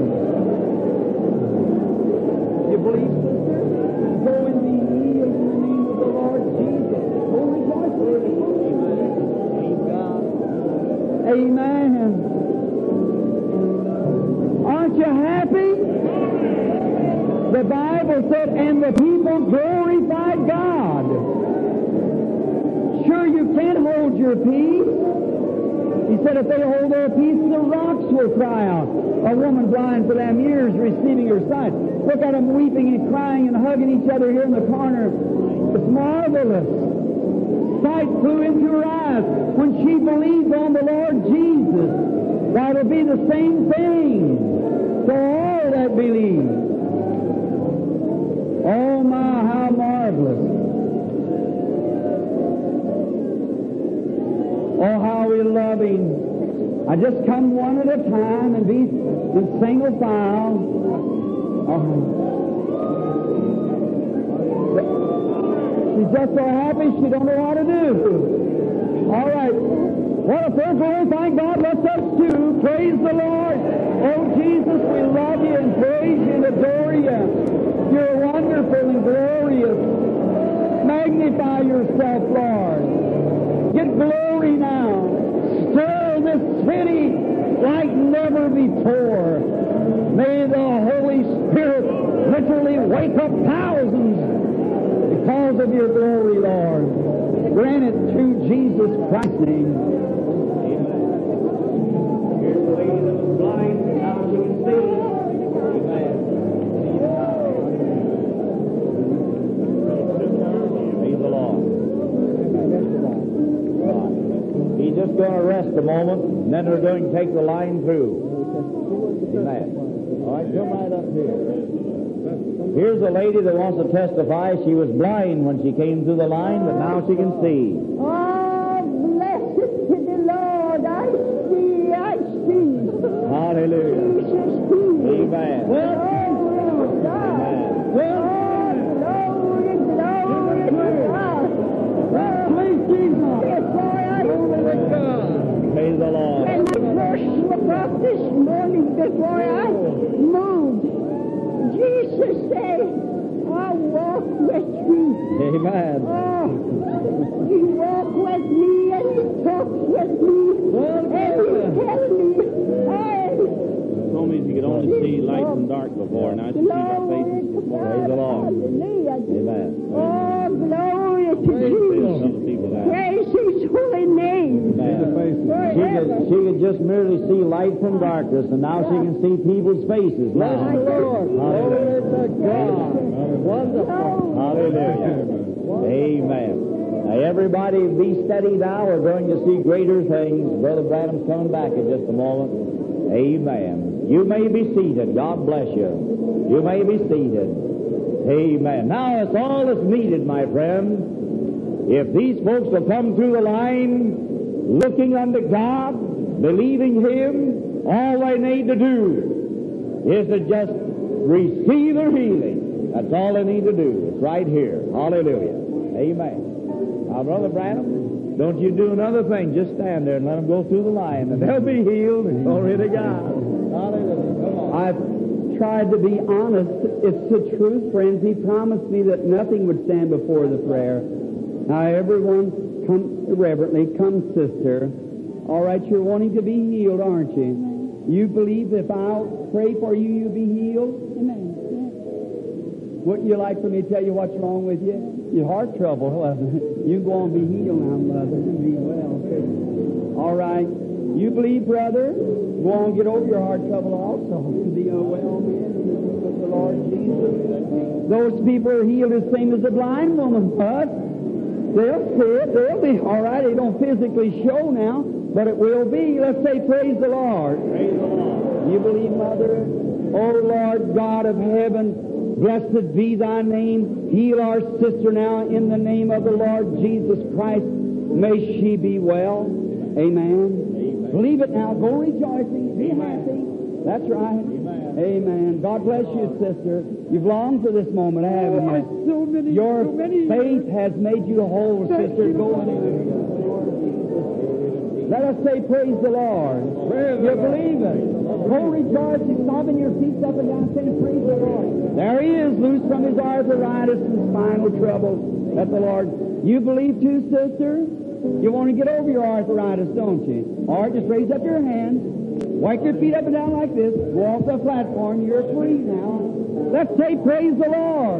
You believe, sister? Go and be healed in the name of the Lord Jesus. Go rejoice with it. Amen. Aren't you happy? The Bible said, and the people glorified God. Sure, you can't hold your peace. He said if they hold their peace, the rocks will cry out. A woman blind for them years receiving her sight. Look at them weeping and crying and hugging each other here in the corner. It's marvelous. Sight flew into her eyes when she believed on the Lord Jesus. Why, it'll be the same thing for all that believe. Oh my, how marvelous. Oh, how we love Him. I just come one at a time and be in single file. Oh. She's just so happy she don't know what to do. All right. What a thankful, thank God. Let's us too. Praise the Lord. Oh, Jesus, we love you and praise you and adore you. You're wonderful and glorious. Magnify yourself, Lord. Get glory now. Stir this city like never before. May the Holy Spirit literally wake up thousands because of your glory, Lord. Grant it through Jesus Christ's name. Amen. Here's the lady that was blind, and now she can see. Amen. Praise the Lord. He's just going to rest a moment, and then we're going to take the line through. Amen. All right, come right up here. Here's a lady that wants to testify. She was blind when she came through the line, but now she can see. Oh, blessed be the Lord. I see, I see. Hallelujah. Jesus, see. Amen. Oh, God. Amen. Oh, glory, glory to God. Oh, Please, Jesus. yes, boy, I Praise the Lord. When I first woke up this morning before I moved, Jesus said, I walk with you. Amen. Oh, you walk with me and you talk with me. And you tell me, I Told me she could only see light from dark before. Now she sees our faces before. Praise the Lord. Hallelujah. Amen. Oh, glory to Tell Jesus. other people that. Praise His holy name. Amen. She Forever. could, she could just merely see light from darkness, and now she can see people's faces. Bless the Lord. Hallelujah. God. Wonderful. Hallelujah. Amen. Now, everybody be steady now. We're going to see greater things. Brother Branham's coming back in just a moment. Amen. You may be seated. God bless you. You may be seated. Amen. Now, it's all that's needed, my friend. If these folks will come through the line looking unto God, believing Him, all they need to do is to just receive their healing. That's all they need to do. It's right here. Hallelujah. Amen. Now, Brother Branham, don't you do another thing. Just stand there and let them go through the line, and they'll be healed. Glory to God. Hallelujah. Come on. I've tried to be honest. It's the truth, friends. He promised me that nothing would stand before the prayer. Now, everyone, come reverently. Come, sister. All right, you're wanting to be healed, aren't you? You believe if I'll pray for you, you'll be healed? Amen. Wouldn't you like for me to tell you what's wrong with you? Your heart trouble. You go on and be healed now, mother, and be well. All right. You believe, brother? Go on and get over your heart trouble also. Be well with the Lord Jesus. Those people are healed the same as the blind woman, but they'll see it. They'll be all right. They don't physically show now, but it will be. Let's say, praise the Lord. Praise the Lord. You believe, mother? Oh, Lord God of heaven, blessed be thy name. Heal our sister now in the name of the Lord Jesus Christ. May she be well. Amen. Amen. Believe it now. Go rejoicing. Be Amen. happy. That's right. Amen. Amen. God bless you, sister. You've longed for this moment, haven't you? So many, Your so many faith has made you whole, Thank sister. you, Go Lord. Let us say, praise the Lord. You believe it. Go rejoicing, stomping your feet up and down, saying, praise the Lord. There he is, loose from his arthritis and spinal trouble. That's the Lord. You believe too, sister? You want to get over your arthritis, don't you? All right, just raise up your hand. Wipe your feet up and down like this. Go off the platform. You're free now. Let's say praise the Lord.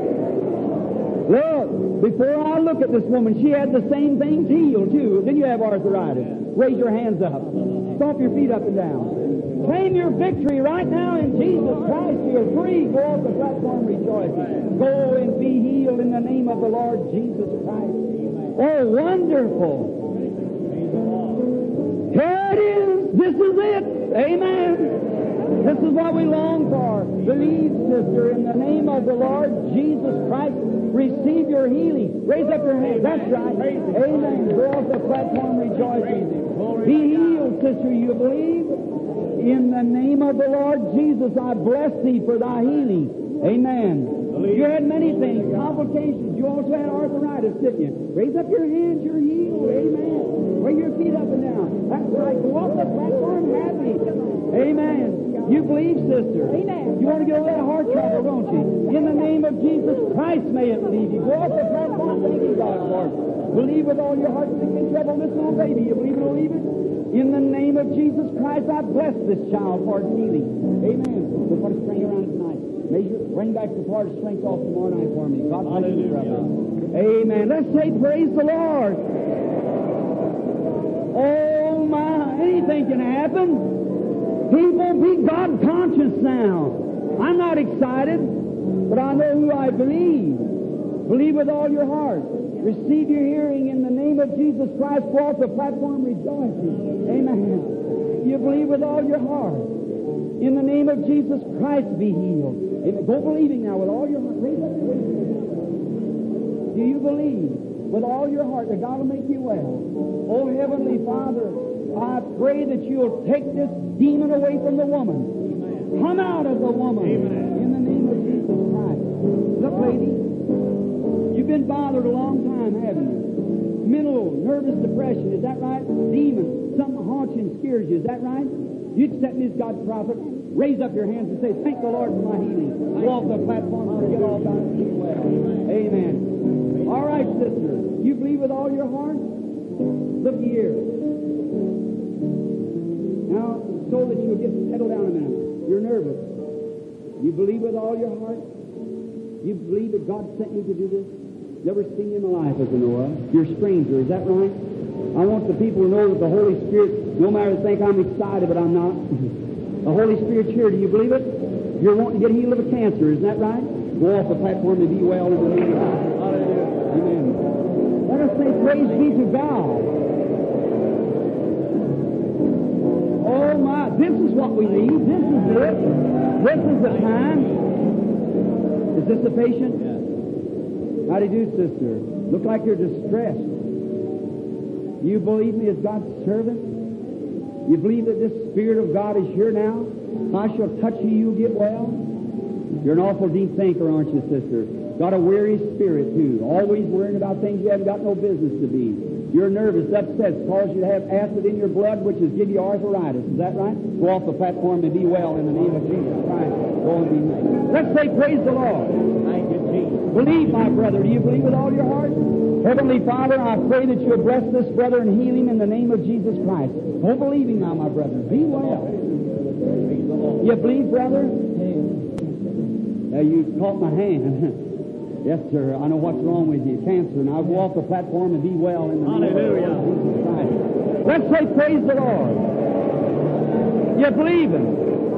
Look, before I look at this woman, she had the same things healed too. Then you have arthritis. Raise your hands up. Stomp your feet up and down. Claim your victory right now in Jesus Christ. You're free. Go off the platform rejoicing. Go and be healed in the name of the Lord Jesus Christ. Oh, wonderful. Here it is. This is it. Amen. This is what we long for. Believe, sister, in the name of the Lord Jesus Christ. Receive your healing. Raise up your hands. That's right. Amen. Go off the platform rejoicing. Be healed, sister. You believe? In the name of the Lord Jesus, I bless thee for thy healing. Amen. You had many things, complications. You also had arthritis, didn't you? Raise up your hands. You're healed. Amen. Raise your feet up and down. That's right. Go off the platform happy. Amen. You believe, sister. Amen. You want to get over that heart trouble, don't you? In the name of Jesus Christ, may it leave you. Go off the platform, thanking God for it. Believe with all your heart that can trouble this little baby. You believe it or leave it? In the name of Jesus Christ, I bless this child for its healing. Amen. We'll put a string around it tonight. Measure, bring back the part of strength off tomorrow night for me. God bless you, brother. Amen. Let's say praise the Lord. Oh, my. Anything can happen. People, be God conscious now. I'm not excited, but I know who I believe. Believe with all your heart. Receive your hearing in the name of Jesus Christ. Go off the platform rejoicing. Amen. You believe with all your heart. In the name of Jesus Christ, be healed. Amen. Go believing now with all your heart. Raise up your hand. Do you believe with all your heart that God will make you well? Oh, Heavenly Father, I pray that you'll take this demon away from the woman. Come out of the woman. In the name of Jesus Christ. Look, lady, you've been bothered a long time, haven't you? Mental, nervous depression, is that right? Demon, something haunts you and scares you, is that right? You accept me as God's prophet. Raise up your hands and say, thank the Lord for my healing. Go off the platform and forget all about it. Well. Amen. All right, sister. You believe with all your heart? Look here. Now, so that you'll get settled down a minute. You're nervous. You believe with all your heart? You believe that God sent you to do this? Never seen you in my life as a Noah. You're a stranger, is that right? I want the people to know that the Holy Spirit, no matter they think I'm excited, but I'm not. The Holy Spirit's here. Do you believe it? You're wanting to get healed of a cancer, isn't that right? Go off the platform and be well in the name of God. Amen. Let us say praise be to God. Oh my, this is what we need. This is it. This is the time. Is this the patient? Yes. How do you do, sister? Look like you're distressed. You believe me as God's servant? You believe that this Spirit of God is here now? I shall touch you, you'll get well? You're an awful deep thinker, aren't you, sister? Got a weary spirit, too. Always worrying about things you haven't got no business to be. You're nervous, upset, cause you to have acid in your blood, which is give you arthritis. Is that right? Go off the platform and be well in the name of Jesus Christ. Go and be well. Let's say praise the Lord. Thank you, Jesus. Believe, my brother. Do you believe with all your heart? Heavenly Father, I pray that you'll bless this brother and heal him in the name of Jesus Christ. Go believing now, my brother. Be well. You believe, brother? Now, you caught my hand. Yes, sir. I know what's wrong with you. Cancer. Now go off the platform and be well in the name of Jesus Christ. Let's say praise the Lord. You believe Him.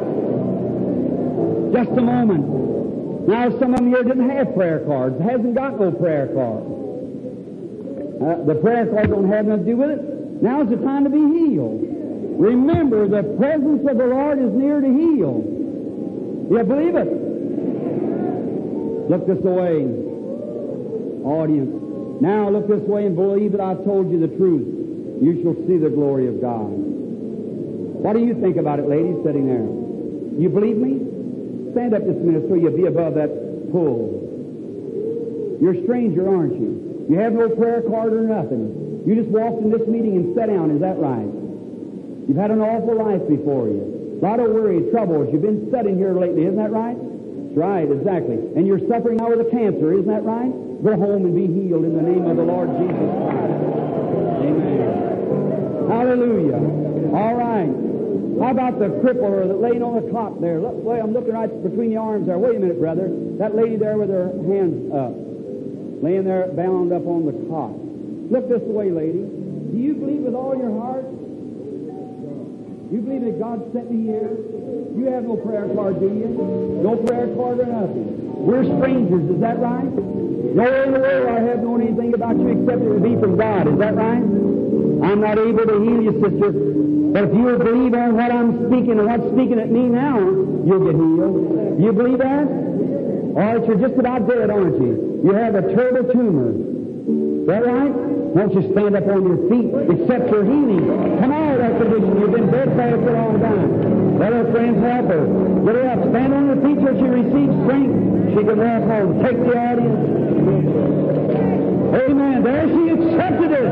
Just a moment. Now, some of you here didn't have prayer cards. Hasn't got no prayer card. Uh, the prayer card don't have nothing to do with it. Now's the time to be healed. Remember, the presence of the Lord is near to heal. You believe it? Look this way, audience. Now look this way and believe that I've told you the truth. You shall see the glory of God. What do you think about it, ladies, sitting there? You believe me? Stand up just a minute so you'll be above that pull. You're a stranger, aren't you? You have no prayer card or nothing. You just walked in this meeting and sat down, is that right? You've had an awful life before you. A lot of worry, troubles. You've been sitting here lately, isn't that right? Right, exactly. And you're suffering now with a cancer, isn't that right? Go home and be healed in the name of the Lord Jesus Christ. Amen. Hallelujah. All right. How about the cripple or the laying on the cot there? Look, wait, I'm looking right between the arms there. Wait a minute, brother. That lady there with her hands up, laying there bound up on the cot. Look this way, lady. Do you believe with all your heart? You believe that God sent me here? You have no prayer card, do you? No prayer card or nothing. We're strangers, is that right? Nowhere in the world I have known anything about you except it would be from God, is that right? I'm not able to heal you, sister, but if you will believe on what I'm speaking and what's speaking at me now, you'll get healed. You believe that? All right, you're just about dead, aren't you? You have a terrible tumor. Is that right? Won't you stand up on your feet, accept your healing? Come out of that condition. You've been bedbound for a long time. Let her friends help her. Get her up. Stand on your feet till she receives strength. She can walk home. Take the audience. Amen. There she accepted it.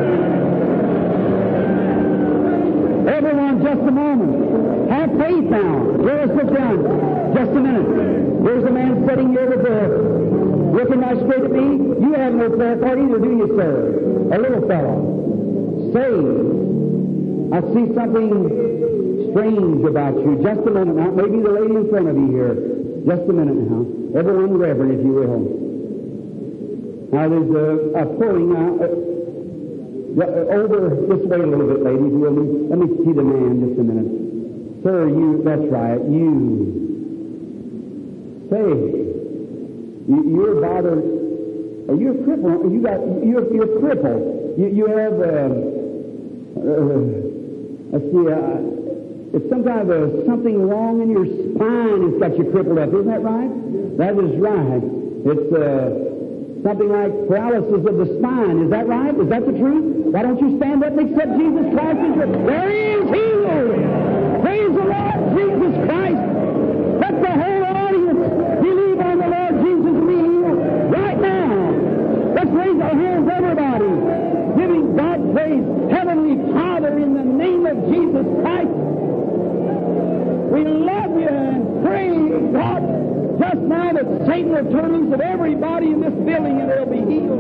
Everyone, just a moment. Have faith now. Let us look down. Just a minute. There's a man sitting here with a looking right straight at me. You have no prayer card either, do you, sir? A little fellow. Saved. I see something strange about you. Just a minute now. Maybe the lady in front of you here. Just a minute now. Everyone reverent, if you will. Now, there's a, a pulling now. Uh, over this way a little bit, ladies. Will you? Let me see the man just a minute. Sir, you, that's right. You. Say. You, you're bothered. Are you a cripple? You got. You're, you're crippled. You, you have. Uh, uh, let's see. Uh, it's some kind of a, something wrong in your spine that's got you crippled up. Isn't that right? That is right. It's uh, something like paralysis of the spine. Is that right? Is that the truth? Why don't you stand up and accept Jesus Christ as your? There he is, healed. Praise the Lord Jesus Christ. Let the whole audience believe on the Lord Jesus and be healed right now. Let's raise our hands, everybody, giving God praise. Heavenly Father, in the name of Jesus Christ, we love you and praise God just now that Satan will turn loose of everybody in this building and they'll be healed.